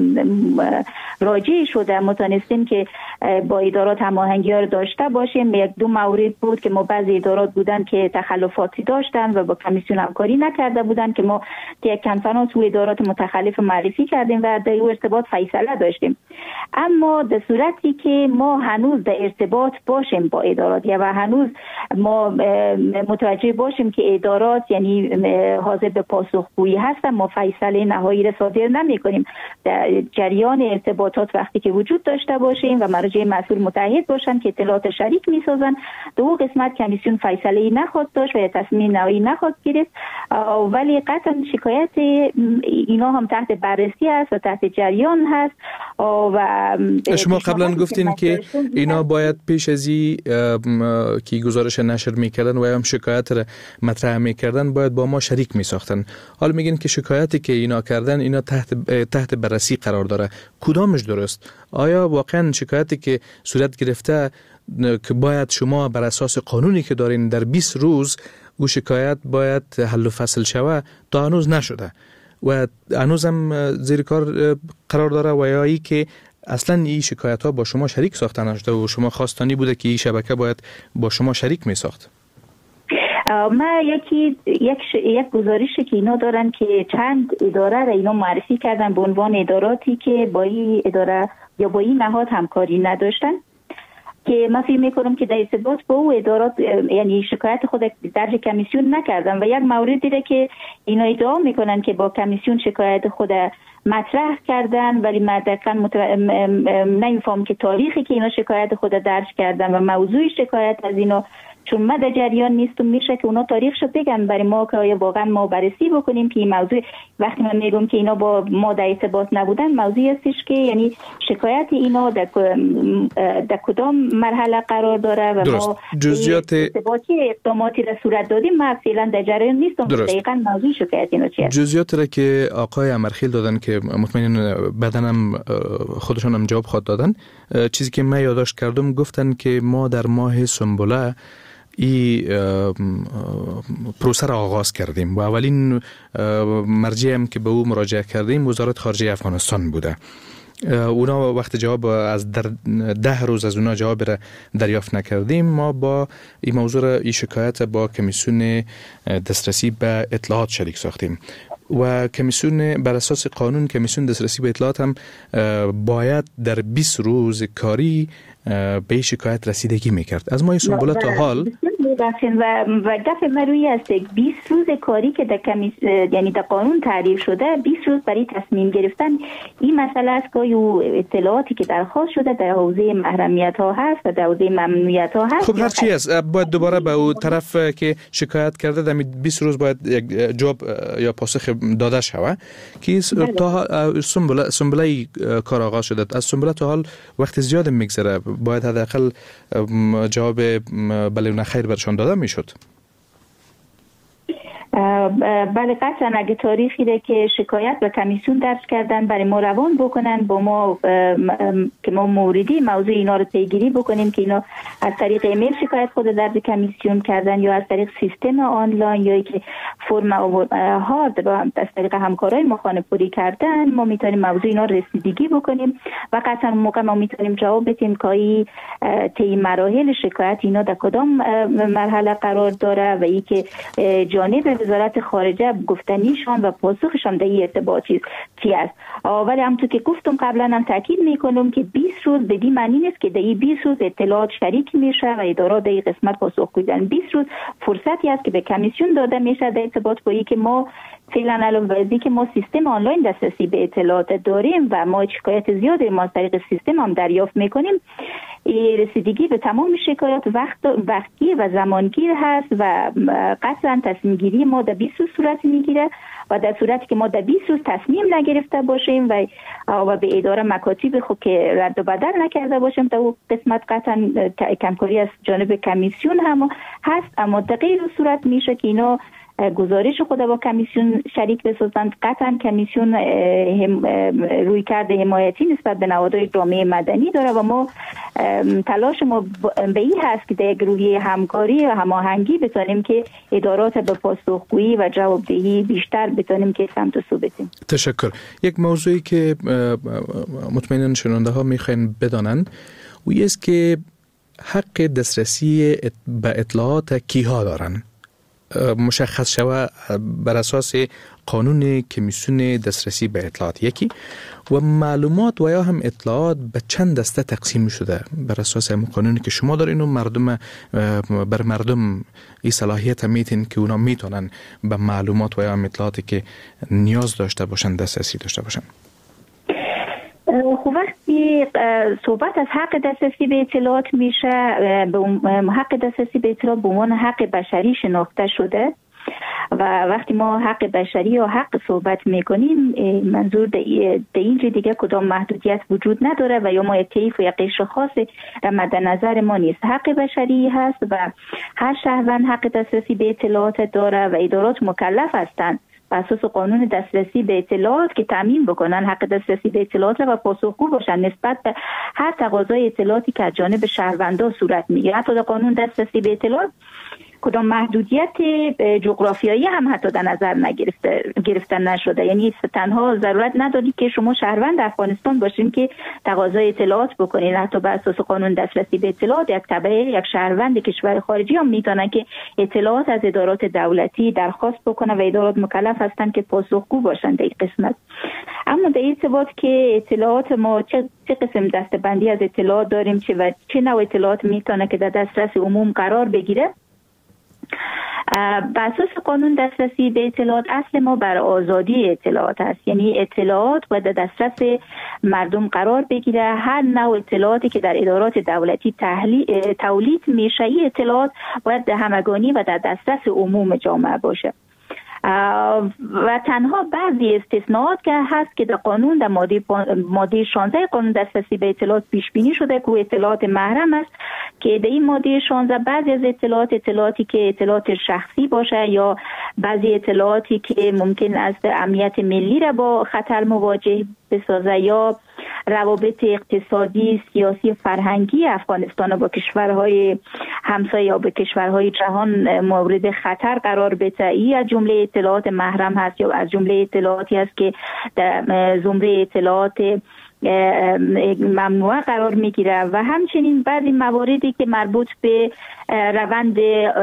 راجع شده متونستیم که با ادارات هماهنگی ها رو داشته باشیم. یک دو مورد بود که ما بعضی ادارات بودن که تخلفاتی داشتن و با کمیسیون همکاری نکرده بودن که ما یک کنفرانس و ادارات متخلف معرفی کردیم و در این ارتباط فیصله داشتیم. اما در صورتی که ما هنوز در ارتباط باشیم با ادارات و هنوز ما متوجه باشیم که ادارات یعنی حاضر به پاسخگویی هستن، ما فیصله نهایی را صادر نمی‌کنیم. در جریان ارتباطات وقتی که وجود داشته باشیم و مراجع مسئول متحد باشن که اطلاعات شریک می‌سازن، دو قسمت کمیسیون فیصله نخواهد داشت و تصمیم نهایی نخواهد گرفت، ولی قطعا شکایت اینا هم تحت بررسی است و تحت جریان هست. و شما قبلا گفتین که اینا باید پیش از این که گزارش نشر می‌کردن و هم شکایت را مطرح می‌کردن کردن باید با ما شریک می ساختن. حالا میگین که شکایتی که اینا کردن اینا تحت تحت بررسی قرار داره. کدامش درست؟ آیا واقعا شکایتی که صورت گرفته که باید شما بر اساس قانونی که دارین در بیست روز او شکایت باید حل و فصل شوه، تا هنوز نشده و هنوز هم زیر کار قرار داره، و یا ای که اصلا این شکایت ها با شما شریک ساخته نشده و شما خواستانی بوده که این شبکه باید با شما شریک می ساخت؟ ما یکی یک ش... یک گزارشی که اینا دارن که چند اداره را اینا معرفی کردن به عنوان اداراتی که با این اداره یا با این نهاد همکاری نداشتن، که من فکر میکنم که در ارتباط با او ادارات یعنی شکایت خود درج کمیسیون نکردن. و یک مورد دیره که اینا ادعا میکنن که با کمیسیون شکایت خود مطرح کردن، ولی من دقیقاً متو... نمیفهم که تاریخی که اینا شکایت خود درج کردن و موضوع شکایت از اینا، چون من در جریان نیستم، میشه که اونا تاریخشو بگن برای ما که واقعا ما بررسی بکنیم که این موضوع. وقتی من میگم که اینا با ما در ارتباط نبودن، موضوعی هستش که یعنی شکایت اینا در در کدام مرحله قرار داره و درست. ما جزئیات ارتباطی اقداماتی را صورت دادیم. من فعلا در جریان نیستم دقیقاً موضوع شکایت اینا چیه. جزئیات را که آقای امرخیل دادن که مطمئناً بدنم خودشون هم جواب خود دادن، چیزی که من یادداشت کردم گفتن که ما در ماه سنبله ای پروسه را آغاز کردیم و اولین مرجع هم که به او مراجعه کردیم وزارت خارجه افغانستان بوده. اونا وقت جواب از در ده روز از اونا جواب را دریافت نکردیم، ما با این موضوع را این شکایت با کمیسیون دسترسی به اطلاعات شریک ساختیم و کمیسیون بر اساس قانون کمیسیون دسترسی به اطلاعات هم باید در بیست روز کاری به این شکایت رسیدگی میکرد. از ماه سنبله تا حال و و دفعه مروی است بیست روز کاری که در کمیس یعنی در قانون تعریف شده، بیست روز برای تصمیم گرفتن این مسئله است که اطلاعاتی که درخواست شده در حوزه محرمیت ها هست و در حوزه ممنوعیت ها هست. خب هر چی است باید دوباره به اون طرف که شکایت کرده در بیست روز باید یک جواب یا پاسخ داده شوه که تا سنبله سنبله کار آغاز شده. از سنبله تا حال وقت زیاد میگذره، باید حداقل جواب بله و خیر برشان داده میشد. بله قطعا اگه تاریخی ده که شکایت به کمیسیون درج کردن برای ما روان بکنن با ما که ما موردی موضوع اینا رو پیگیری بکنیم که اینا از طریق ایمیل شکایت خود درج کمیسیون کردن یا از طریق سیستم آنلاین یا که فرم هارد با از طریق همکارای ما خانه پوری کردن، ما میتونیم موضوع اینا رسیدگی بکنیم و قطعا موقع ما میتونیم جواب بدیم که طی مراحل شکایت اینا در کدام مرحله قرار داره و ای که جانب وزارت خارجه گفتنیشان و پاسخشان در این ارتباط چی است. ولی همونطور که گفتم قبلا هم تاکید میکنم که بیست روز به این معنی نیست که در این بیست روز اطلاعات شریک میشه و ادارات در این قسمت پاسخگوی دارن. بیست روز فرصتی است که به کمیسیون داده میشه در ارتباط با اینکه ما فعلا علاوه که ما سیستم آنلاین دسترسی به اطلاعات داریم و ما شکایت زیادی ما از طریق سیستم هم دریافت میکنیم، رسیدگی به تمام شکایات وقت وقتی و زمانگیر هست و قطعا تصمیم گیری ما در بیست روز صورت میگیره و در صورتی که ما در بیست روز تصمیم نگرفته باشیم و و به اداره مکاتب خود که رد و بدل نکرده باشیم در قسمت قطعا کمکاری از جانب کمیسیون هم هست. اما در غیر صورت میشه که اینا گزارش خود با کمیسیون شریک بسازند. قطعا کمیسیون روی کرده حمایتی نسبت به نهادهای جامعه مدنی داره و ما تلاش ما به این هست که در یک روحیه همکاری و هماهنگی بتونیم که ادارات به پاسخگویی و جوابدهی بیشتر بتونیم که سمت و سو بدیم. تشکر. یک موضوعی که مطمئنا شنونده ها میخواین بدانن و است که حق دسترسی به اطلاعات کیها دارن مشخص شوه بر اساس قانون کمیسیون دسترسی به اطلاعات یکی و معلومات و یا هم اطلاعات به چند دسته تقسیم شده بر اساس قانونی که شما دارین و مردم بر مردم این صلاحیت میتین که اونا میتونن به معلومات و یا هم اطلاعاتی که نیاز داشته باشن دسترسی داشته باشن. خب وقتی صحبت از حق دسترسی به اطلاعات میشه، به حق دسترسی به اطلاعات به عنوان حق بشری شناخته شده و وقتی ما حق بشری یا حق صحبت میکنیم منظور در اینجا دیگه کدام محدودیت وجود نداره و یا ما یک طیف و یک قشر خاصی در مد نظر ما نیست. حق بشری هست و هر شهروند حق دسترسی به اطلاعات داره و ادارات مکلف هستند بر اساس قانون دسترسی به اطلاعات که تامین بکنن حق دسترسی به اطلاعات و پاسخگو باشن نسبت به هر تقاضای اطلاعاتی که از جانب شهروندان صورت میگیره. حتی در قانون دسترسی به اطلاعات کدام محدودیت جغرافیایی هم حتی در نظر نگرفته گرفته نشده. یعنی تنها ضرورت نداری که شما شهروند افغانستان باشین که تقاضای اطلاعات بکنین، حتی بر اساس قانون دسترسی به اطلاعات یک تبع یک شهروند کشور خارجی هم میتونن که اطلاعات از ادارات دولتی درخواست بکنن و ادارات مکلف هستن که پاسخگو باشن در این قسمت. اما در این ارتباط که اطلاعات ما چه چه قسم دسته‌بندی از اطلاعات داریم چه و چه نوع اطلاعات میتونه که در دسترس عموم قرار بگیره، بر اساس قانون دسترسی به اطلاعات اصل ما بر آزادی اطلاعات است. یعنی اطلاعات باید در دسترس مردم قرار بگیره. هر نوع اطلاعاتی که در ادارات دولتی تولید میشه این اطلاعات باید در همگانی و در دسترس عموم جامعه باشه و تنها بعضی استثناءات که هست که در قانون در ماده ماده شانزده قانون دسترسی به اطلاعات پیش بینی شده که اطلاعات محرم است که در این ماده شانزده بعضی از اطلاعات اطلاعاتی که اطلاعات شخصی باشه یا بعضی اطلاعاتی که ممکن است امنیت ملی را با خطر مواجه بسازه یا روابط اقتصادی، سیاسی، فرهنگی افغانستان با کشورهای همسایه یا به کشورهای جهان مورد خطر قرار بده. این از جمله اطلاعات محرم هست یا از جمله اطلاعاتی است که در زمره اطلاعات ممنوعه قرار میگیره و همچنین بعضی مواردی که مربوط به روند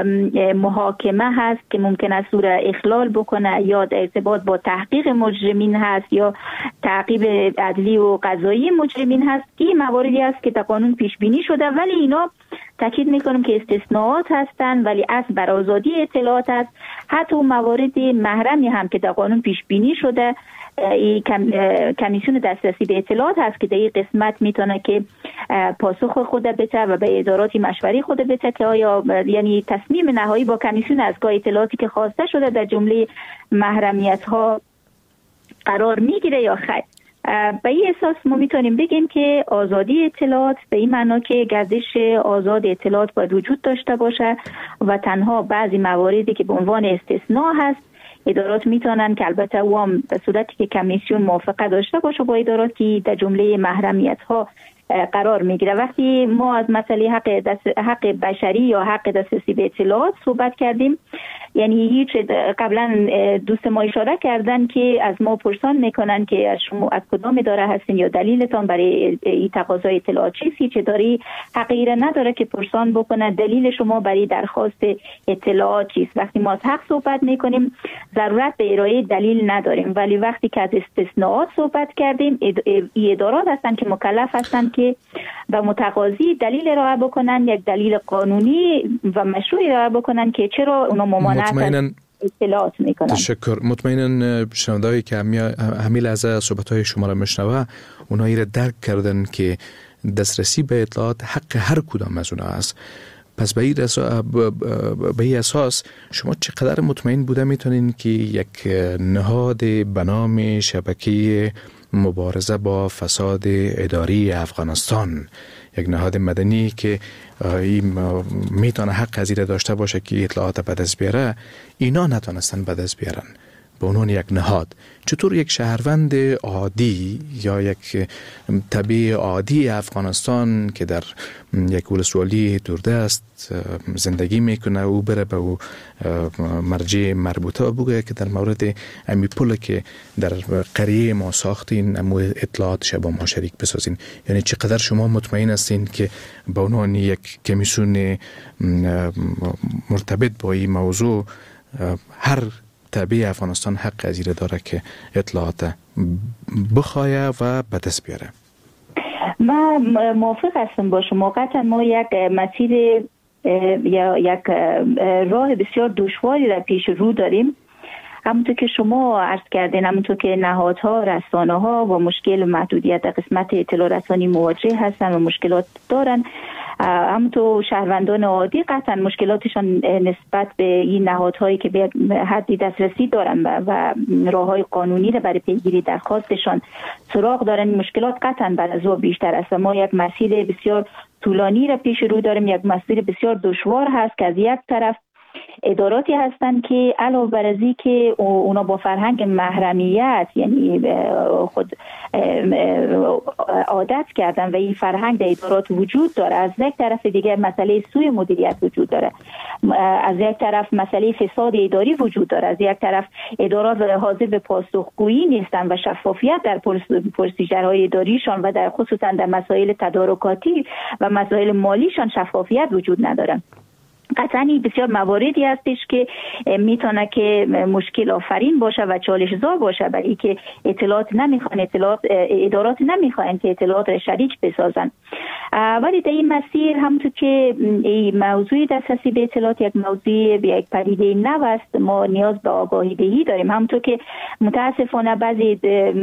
محاکمه هست که ممکن است او را اخلال بکنه یا در ارتباط با تحقیق مجرمین هست یا تعقیب عدلی و قضایی مجرمین هست. این مواردی است که در قانون پیش بینی شده ولی اینا تاکید میکنم که استثناءات هستند ولی اصل بر آزادی اطلاعات است. حتی اون موارد محرمی هم که در قانون پیش بینی شده این کمیسیون دسترسی به اطلاعات هست که در این قسمت میتونه که پاسخ خود بده و به اداراتی مشوری خود بده که آیا یعنی تصمیم نهایی با کمیسیون از گاه اطلاعاتی که خواسته شده در جمله محرمیت ها قرار میگیره یا خیر. به این اساس ما میتونیم بگیم که آزادی اطلاعات به این معنا که گردش آزاد اطلاعات باید وجود داشته باشه و تنها بعضی مواردی که به عنوان استثناء هست ادارات میتونن که البته او هم به صورتی که کمیسیون موافقه داشته باشه با ادارات که در جمله محرمیت ها قرار میگیره. وقتی ما از مسئله حق دست حق بشری یا حق دسترسی به اطلاعات صحبت کردیم یعنی هیچ قبلا دوست ما اشاره کردن که از ما پرسان میکنن که از شما از کدام اداره هستین یا دلیلتان برای این تقاضای اطلاعات چیست چه داری حقیقی نداره که پرسان بکنه دلیل شما برای درخواست اطلاعات چیست. وقتی ما از حق صحبت میکنیم ضرورت به ارائه دلیل نداریم ولی وقتی که از استثناءات صحبت کردیم این ادارات هستن که مکلف هستن که به متقاضی دلیل ارائه بکنن یک دلیل قانونی و مشروعی ارائه بکنن که چرا اونا ممانعت اطلاعات میکنن. تشکر. مطمئنا شنوندهایی که همین لحظه صحبت‌های شما را میشنوه اونایی را درک کردن که دسترسی به اطلاعات حق هر کدام از اونها است. پس به این اساس, به این اساس شما چقدر مطمئن بوده میتونین که یک نهاد به نام شبکه مبارزه با فساد اداری افغانستان، یک نهاد مدنی که میتونه حق از این داشته باشه که اطلاعات به دست بیاره، اینا نتونستن به دست بیارن به عنوان یک نهاد، چطور یک شهروند عادی یا یک طبیع عادی افغانستان که در یک ولسوالی دوردست زندگی میکنه او بره به او مرجع مربوطه و بگه که در مورد امی پول که در قریه ما ساختین امو اطلاعاتش با ما شریک بسازین؟ یعنی چقدر شما مطمئن هستین که به عنوان یک کمیسیون مرتبط با این موضوع هر طبیع افغانستان حق از این داره که اطلاعات بخواه و به دست بیاره؟ من موافق هستم با شما. قطعا ما یک مسیر یا یک راه بسیار دشواری را پیش رو داریم همونطور که شما عرض کردین، همونطور که نهادها، رسانه ها و مشکل و محدودیت در قسمت اطلاع رسانی مواجه هستن و مشکلات دارن، همونطور شهروندان عادی قطعا مشکلاتشان نسبت به این نهادهایی که به حدی دسترسی دارن و راههای قانونی را برای پیگیری درخواستشان سراغ دارن، مشکلات قطعا بر از او بیشتر است. ما یک مسیر بسیار طولانی را پیش رو داریم، یک مسیر بسیار دشوار هست که از یک طرف اداراتی هستند که علاوه بر از این که اونا با فرهنگ محرمیت یعنی خود عادت کردن و این فرهنگ در ادارات وجود داره، از یک طرف دیگه مسئله سوء مدیریت وجود داره، از یک طرف مسئله فساد اداری وجود داره، از یک طرف ادارات حاضر به پاسخگویی نیستن و شفافیت در پروسیجرهای اداریشان و در خصوصا در مسائل تدارکاتی و مسائل مالیشان شفافیت وجود نداره. قطعا این بسیار مواردی هستش که میتونه که مشکل آفرین باشه و چالش زا باشه، برای که اطلاعات نمیخوان، اطلاعات ادارات نمیخوان که اطلاعات را شریک بسازن. ولی در این مسیر همونطور که این موضوع دسترسی به اطلاعات یک موضوع یک پدیده نو است، ما نیاز به آگاهی دهی داریم. همونطور که متاسفانه بعضی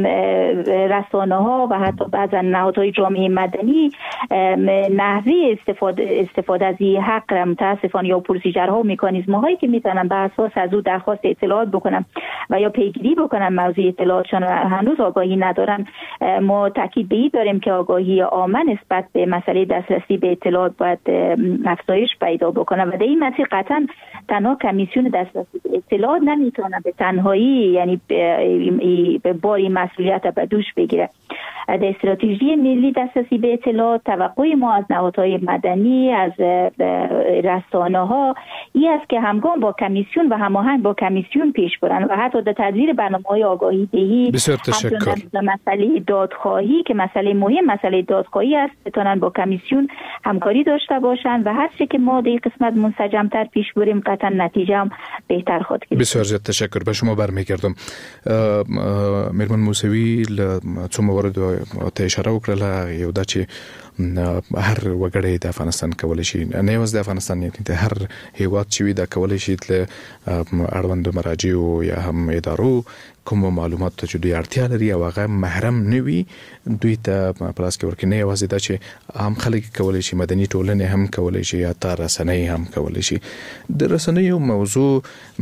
رسانه ها و حتی بعضی نهادهای جامعه مدنی نحوه استفاده استفاده از این حق را متاسفانه یا پروسیجرها و مکانیزم هایی که میتونن به اساس از او درخواست اطلاعات بکنن و یا پیگیری بکنن موضوع اطلاعاتشان هنوز آگاهی ندارن. ما تاکید به این داریم که آگاهی عامه نسبت به مسئله دسترسی به اطلاعات باید افزایش پیدا بکنه و در این مسیر قطعا تنها کمیسیون دسترسی به اطلاعات نمیتونه به تنهایی یعنی به باری مسئولیت به دوش بگیره. در استراتژی ملی دسترسی به اطلاعات توقع ما از نهادهای مدنی، از رسانه ها این است که همگام با کمیسیون و هماهنگ با کمیسیون پیش برن و حتی در تدویر برنامه‌های آگاهی دهی. بسیار تشکر. مسئله دادخواهی که مسئله مهم مسئله دادخواهی است، بتونن با کمیسیون همکاری داشته باشن و هر چه که ما در این قسمت منسجم‌تر پیش بریم قطعا نتیجه هم بهتر خواهد گرفت. بسیار زیاد تشکر. به شما برمیگردم. میرمن موسوی څو موارد ته اشاره وکړه، یو دا چې هر وګړی د افغانستان کولای شي، نه یوازې د افغانستان یعنی د هر هیواد چې وي د کولای شي د اړوندو مراجعو یا هم ادارو کوم معلومات ته چې دوی اړتیا لري او هغه محرم نه وي دوی ته پلاس کې ورکې، نه یوازې دا چې عام خلک کولای شي، مدني ټولنې هم کولای شي، یا تا رسنۍ هم کولای شي. د رسنیو موضوع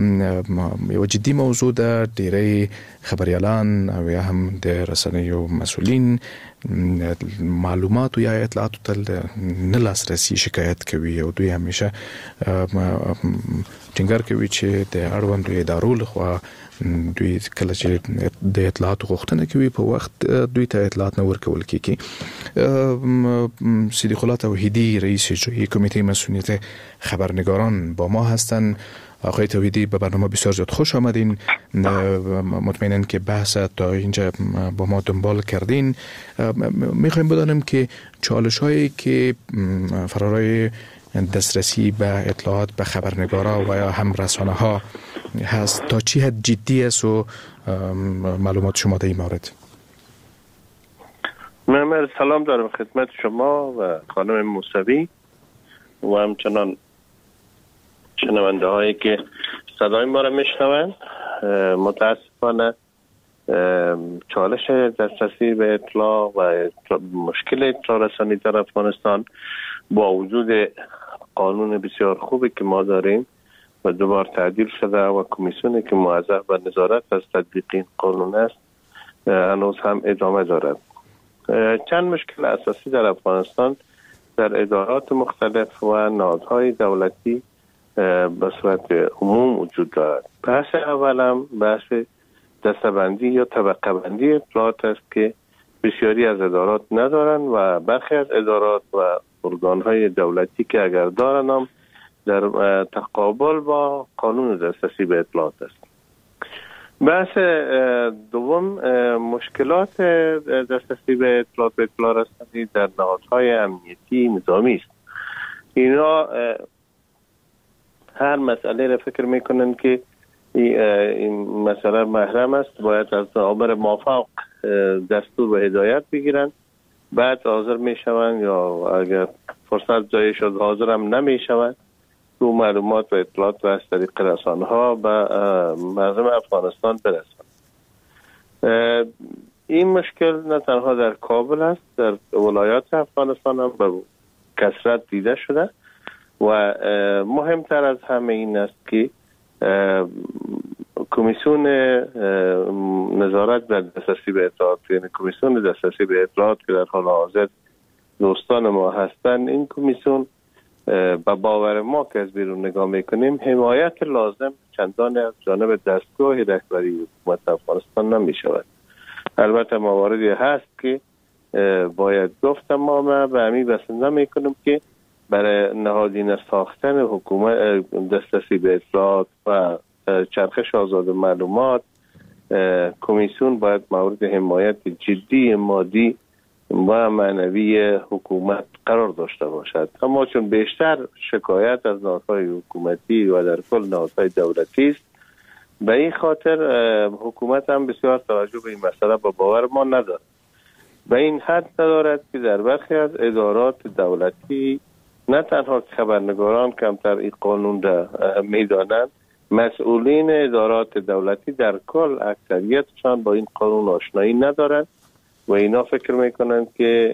یو جدي موضوع ده. ډېری خبريالان او یا هم د رسنیو مسؤلین معلومات یا اطلاعات ته نه لاسرسي شکایت کوي او دوی همیشه ټینګار کوي چې د اړوندو ادارو لخوا دوی کله چې د اطلاعات غوښتنه کوي په وخت دوی ته اطلاعات نه ورکول کیږي. صدیق الله توحیدی رئیس اجرایی کمیته مسئولیت خبرنگاران با ما هستند. آقای توحیدی به برنامه بسیار زیاد خوش آمدین. مطمئنن که بحث تا اینجا با ما دنبال کردین. میخوایم بدانیم که چالش هایی که فرارای دسترسی به اطلاعات به خبرنگارا و یا هم رسانه ها هست تا چی حد جدی است و معلومات شما در این مورد؟ من سلام دارم خدمت شما و خانم موسوی و همچنان شنونده هایی که صدای ما را میشنوند. متاسفانه چالش دسترسی به اطلاع و مشکل اطلاع رسانی در افغانستان با وجود قانون بسیار خوبی که ما داریم و دوبار تعدیل شده و کمیسیونی که موظف به نظارت از تطبیق این قانون است هنوز هم ادامه دارد. چند مشکل اساسی در افغانستان در ادارات مختلف و نهادهای دولتی به صورت عموم وجود دارد. بحث اولم بحث دسته‌بندی یا طبقه بندی اطلاعات است که بسیاری از ادارات ندارند و برخی از ادارات و ارگان‌های دولتی که اگر دارند هم در تقابل با قانون دسترسی به اطلاعات است. بحث دوم مشکلات دسترسی به اطلاعات به اطلاع رسانی در نهادهای امنیتی نظامی است. اینا هر مسئله را فکر میکنن که این مسئله محرم است، باید از آمر موافق دستور و هدایت بگیرن، بعد حاضر میشوند یا اگر فرصت جای شد حاضر هم نمیشوند او معلومات و اطلاعات را از طریق رسانه ها به مردم افغانستان برساند. این مشکل نه تنها در کابل است، در ولایات افغانستان هم به کثرت دیده شده و مهمتر از همه این است که کمیسیون نظارت در دسترسی به اطلاعات، یعنی کمیسیون دسترسی به اطلاعات که در حال حاضر دوستان ما هستند، این کمیسیون با باور ما که از بیرون نگاه میکنیم حمایت لازم چندان از جانب دستگاه رهبری حکومت افغانستان نمی شود. البته مواردی هست که باید گفت، اما ما به همین بسنده میکنیم که برای نهادینه ساختن حکومت دسترسی به اطلاعات و چرخش آزاد معلومات، کمیسیون باید مورد حمایت جدی مادی و معنوی حکومت قرار داشته باشد. اما چون بیشتر شکایت از نهادهای حکومتی و در کل نهادهای دولتی است، به این خاطر حکومت هم بسیار توجه به این مسئله با باور ما ندارد. به این حد ندارد که در برخی از ادارات دولتی نه تنها خبرنگاران کمتر این قانون را میدانند، مسئولین ادارات دولتی در کل اکثریتشان با این قانون آشنایی ندارند و اینا فکر میکنند که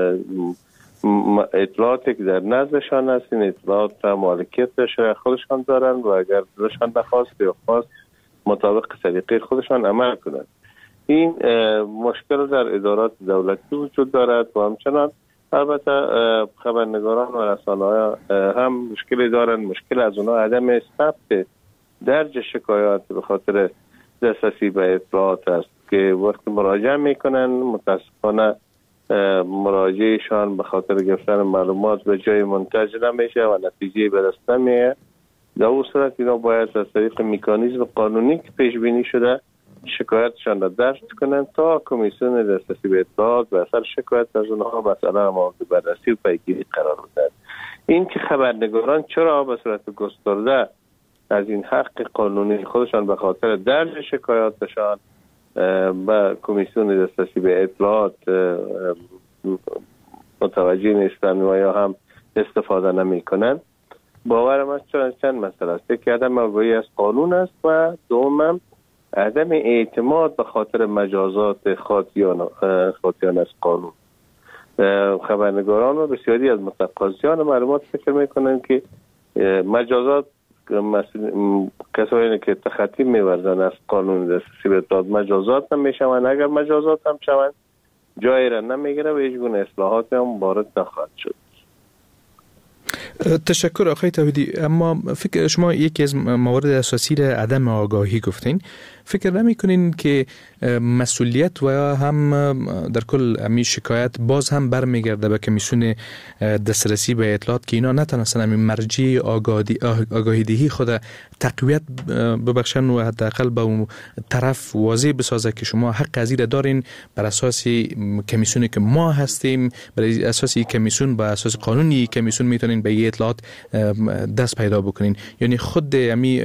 اطلاعاتی که در نزدشان است این اطلاعات مالکیت خودشان دارند و اگر دلشان نخواست یا خواست مطابق سلیقه خودشان عمل کنند. این مشکل در ادارات دولتی وجود دارد و همچنان البته خبرنگاران و رسانه‌ها هم مشکلی دارند. مشکل از اونها عدم ثبت درج شکایات به خاطر دسترسی به اطلاعات است که وقتی مراجعه میکنن متاسفانه مراجعهشان به خاطر گرفتن معلومات به جای منتج نمیشه و نتیجه به دست نمیاد. در اون صورت اینا باید از طریق مکانیزم قانونی که پیش بینی شده شکایتشان را درج کنند تا کمیسیون دسترسی به اطلاعات به اثر شکایت از اونها مسئله مورد بررسی و پیگیری قرار بدهد. این که خبرنگاران چرا به صورت گسترده از این حق قانونی خودشان به خاطر درج شکایاتشان به کمیسیون دسترسی به اطلاعات متوجه نیستند و یا هم استفاده نمی کنند، باورم است چند چند مسئله است که عدم آگاهی از قانون است و دومم عدم اعتماد به خاطر مجازات خاطیان خاطیان از قانون. خبرنگاران و بسیاری از متقاضیان معلومات فکر میکنند که مجازات کسایی که تخطی می‌ورزند از قانون دسترسی به اطلاعات مجازات نمیشوند. اگر مجازات هم شوند جایی را نمیگیره و هیچ گونه اصلاحات هم وارد نخواهد شد. تشکر آقای توحیدی. اما فکر شما یکی از موارد اساسی را عدم آگاهی گفتین. فکر نمی کنین که مسئولیت و هم در کل امی شکایت باز هم برمیگرده به کمیسیون دسترسی به اطلاعات که اینا نتونستن امی مرجع آگاهی دهی خود تقویت ببخشن و حداقل به اون طرف واضح بسازه که شما حق از این دارین بر اساس کمیسیونی که ما هستیم، بر اساس کمیسیون با اساس قانونی کمیسیون میتونین به اطلاعات دست پیدا بکنین. یعنی خود امی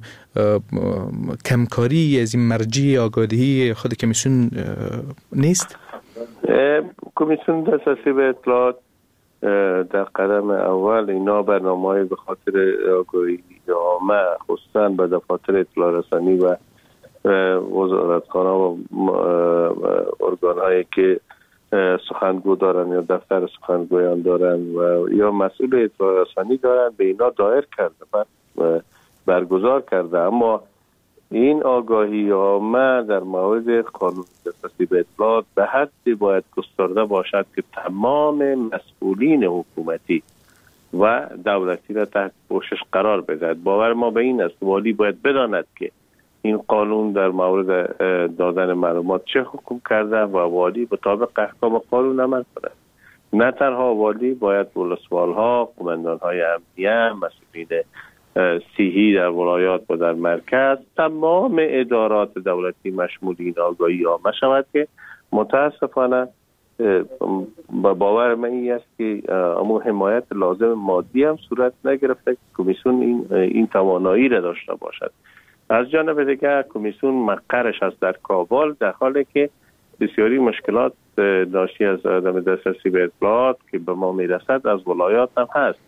کمکاری از این مرجع آگاهی خود کمیسیون نیست؟ کمیسیون دسترسی به اطلاعات در قدم اول اینا برنامه‌های به خاطر آگاهی عامه خصوصا به دفاتر اطلاع رسانی و وزارتخانه‌ها و ارگان‌هایی که سخنگو دارن یا دفتر سخنگویان دارن و یا مسئول اطلاع رسانی دارن به اینا دایر کرده و برگزار کرده. اما این آگاهی عامه در مورد قانون دسترسی به اطلاعات به حدی باید گسترده باشد که تمام مسئولین حکومتی و دولتی را تحت پوشش قرار بدهد. باور ما به این است والی باید بداند که این قانون در مورد دادن معلومات چه حکم کرده و والی مطابق احکام قانون عمل کند. نه تنها والی باید ولسوال‌ها، قماندان‌های امنیه، مسئولین صحی در ولایات و در مرکز، تمام ادارات دولتی مشمول این آگاهی عامه شود که متاسفانه با باور من این است که اما حمایت لازم مادی هم صورت نگرفته که کمیسیون این این توانایی را داشته باشد. از جانب دیگر کمیسیون مقرش است در کابل، در حالی که بسیاری مشکلات ناشی از عدم دسترسی به اطلاعات که به ما میرسد از ولایات هم هست.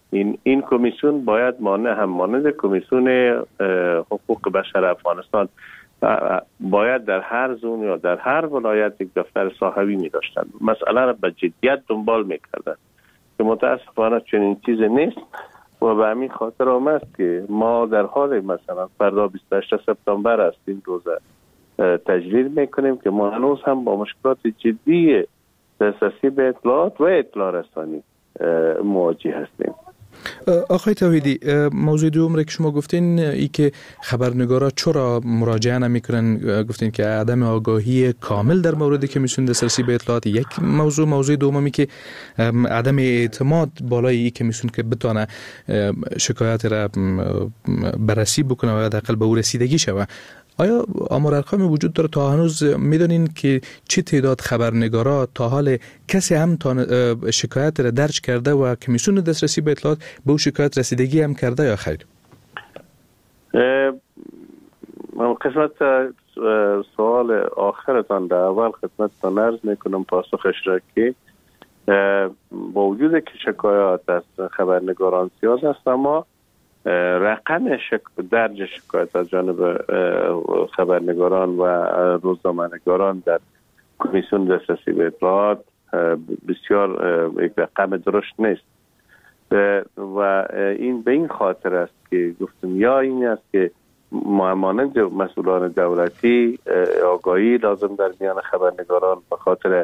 این این کمیسیون باید مانع هم مانند کمیسیون حقوق بشر افغانستان باید در هر زون یا در هر ولایت یک دفتر صاحبی می داشتن، مسئله را به جدیت دنبال می کردن که متاسفانه چنین چیزی نیست و به همین خاطر آمد که ما در حال مثلا فردا بیست و هشتم سپتامبر است این روزه تجلیل میکنیم که ما هنوز هم با مشکلات جدی دسترسی به اطلاعات و اطلاع رسانی مواجه هستیم. آقای توحیدی، موضوع دوم را که شما گفتین ای که خبرنگارا چرا مراجعه نمیکنن، گفتین که عدم آگاهی کامل در مورد کمیسیون دسترسی به اطلاعات یک موضوع. موضوع دومی که عدم اعتماد بالای این کمیسیون که بتونه شکایت را بررسی بکنه و حداقل به او رسیدگی شوه. آیا آمار ارقامی وجود داره تا هنوز میدونین که چه تعداد خبرنگارا تا حال کسی هم شکایت را درج کرده و کمیسیون دسترسی به اطلاعات به او شکایت رسیدگی هم کرده یا خیر؟ من قسمت سوال آخرتان در اول خدمتتان عرض میکنم پاسخش را که با وجود که شکایات از خبرنگاران زیاد است، اما رقم شک... درج شکایت از جانب خبرنگاران و روزنامه‌نگاران در کمیسیون دسترسی به اطلاعات بسیار یک رقم درشت نیست و این به این خاطر است که گفتم یا این است که مانند مسئولان دولتی آگاهی لازم در میان خبرنگاران به خاطر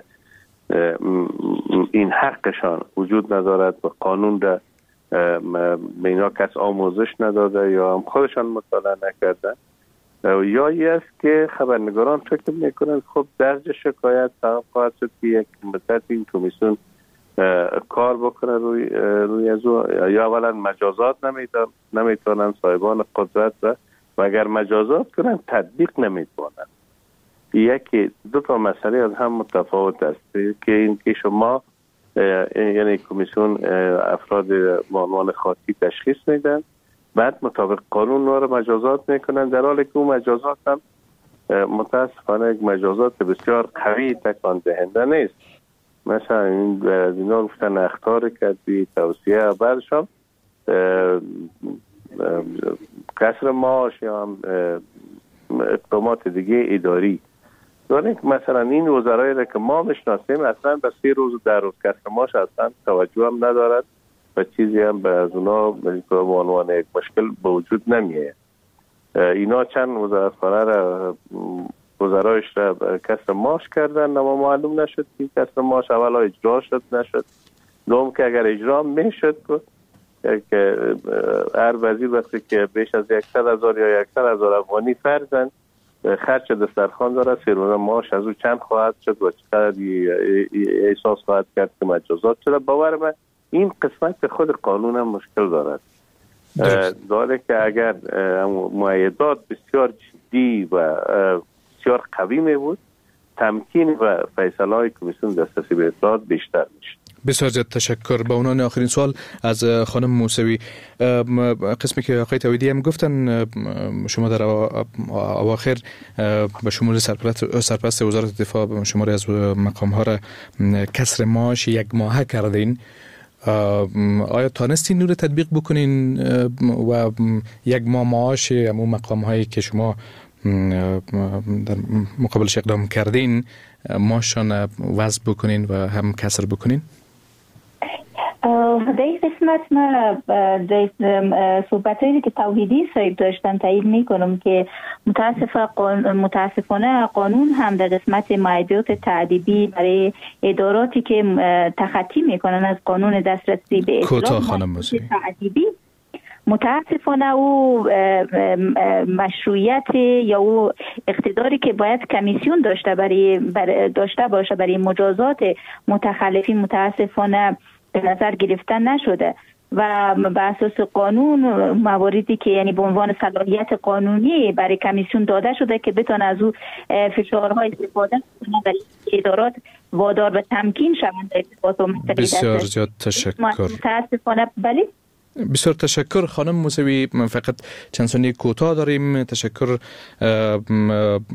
این حقشان وجود ندارد و قانون در به اینا کس آموزش نداده یا هم خودشان مطالعه نکردن، یا ای است که خبرنگاران فکر میکنن خب درج شکایت سبب خواهد شد که یک مدت این کمیسیون کار بکنه روی روی از یا اولا مجازات نمیتونن نمیتونن صاحبان قدرت را و اگر مجازات کنن تطبیق نمیتونن. یکی دو تا مسئله از هم متفاوت است که این که شما یعنی کمیسیون افراد با عنوان خاطی تشخیص میدن، بعد مطابق قانون رو مجازات میکنن، در حالی که اون مجازات هم متاسفانه یک مجازات بسیار قوی تکان دهنده نیست. مثلا این اینا گفتن اخطار کردی توصیه بعدش هم کسر معاش یا هم اقدامات دیگه اداری داره. مثلا این وزرایی را که ما میشناسیم اصلا به سه روز در روز کسر معاش اصلا توجه هم ندارد و چیزی هم به از اونا به عنوان یک مشکل به وجود نمیه. اینا چند وزارتخانه را وزرایش را کسر معاش کردن اما معلوم نشد که کسر معاش اولا اجرا شد نشد، دوم که اگر اجرا میشد که هر وزیر وقتی که بیش از یکصد هزار یا یکصد هزار افغانی فرزند خرچ دسترخوان داره، سیرونه معاش از او چند خواهد شد و چقدر احساس خواهد کرد که مجازات شده. باور من این قسمت خود قانون هم مشکل دارد. داره که اگر مؤیدات بسیار جدی و بسیار قوی می بود، تمکین و فیصله های کمیسیون دسترسی به اطلاعات بیشتر میشه. بسیار زیاد تشکر. به عنوان آخرین سوال از خانم موسوی، قسمی که آقای توحیدی هم گفتن شما در اواخر به شمول سرپرست وزارت دفاع شماری از مقام ها را کسر معاش یک ماهه کردین، آیا تانستین نور تطبیق بکنین و یک ماه معاش همون مقام هایی که شما در مقابلش اقدام کردین ماشان وضع بکنین و هم کسر بکنین؟ در این قسمت من در صحبت هایی که توحیدی صاحب داشتن تایید می کنم که متاسفانه قانون هم در قسمت مایدات تعدیبی برای اداراتی که تخطی می کنن از قانون دسترسی به اطلاعات تعدیبی، متاسفانه او مشروعیت یا او اقتداری که باید کمیسیون داشته برای داشته باشه برای مجازات متخلفین متاسفانه به نظر گرفتن نشده و بر اساس قانون مواردی که یعنی به عنوان صلاحیت قانونی برای کمیسیون داده شده که بتونه از او فشارهای استفاده کنه برای ادارات وادار به تمکین شوند در ارتباط با مسئله. بسیار زیاد تشکر. متاسفانه بله. بسیار تشکر خانم موسوی. من فقط چند ثانیه کوتاه داریم. تشکر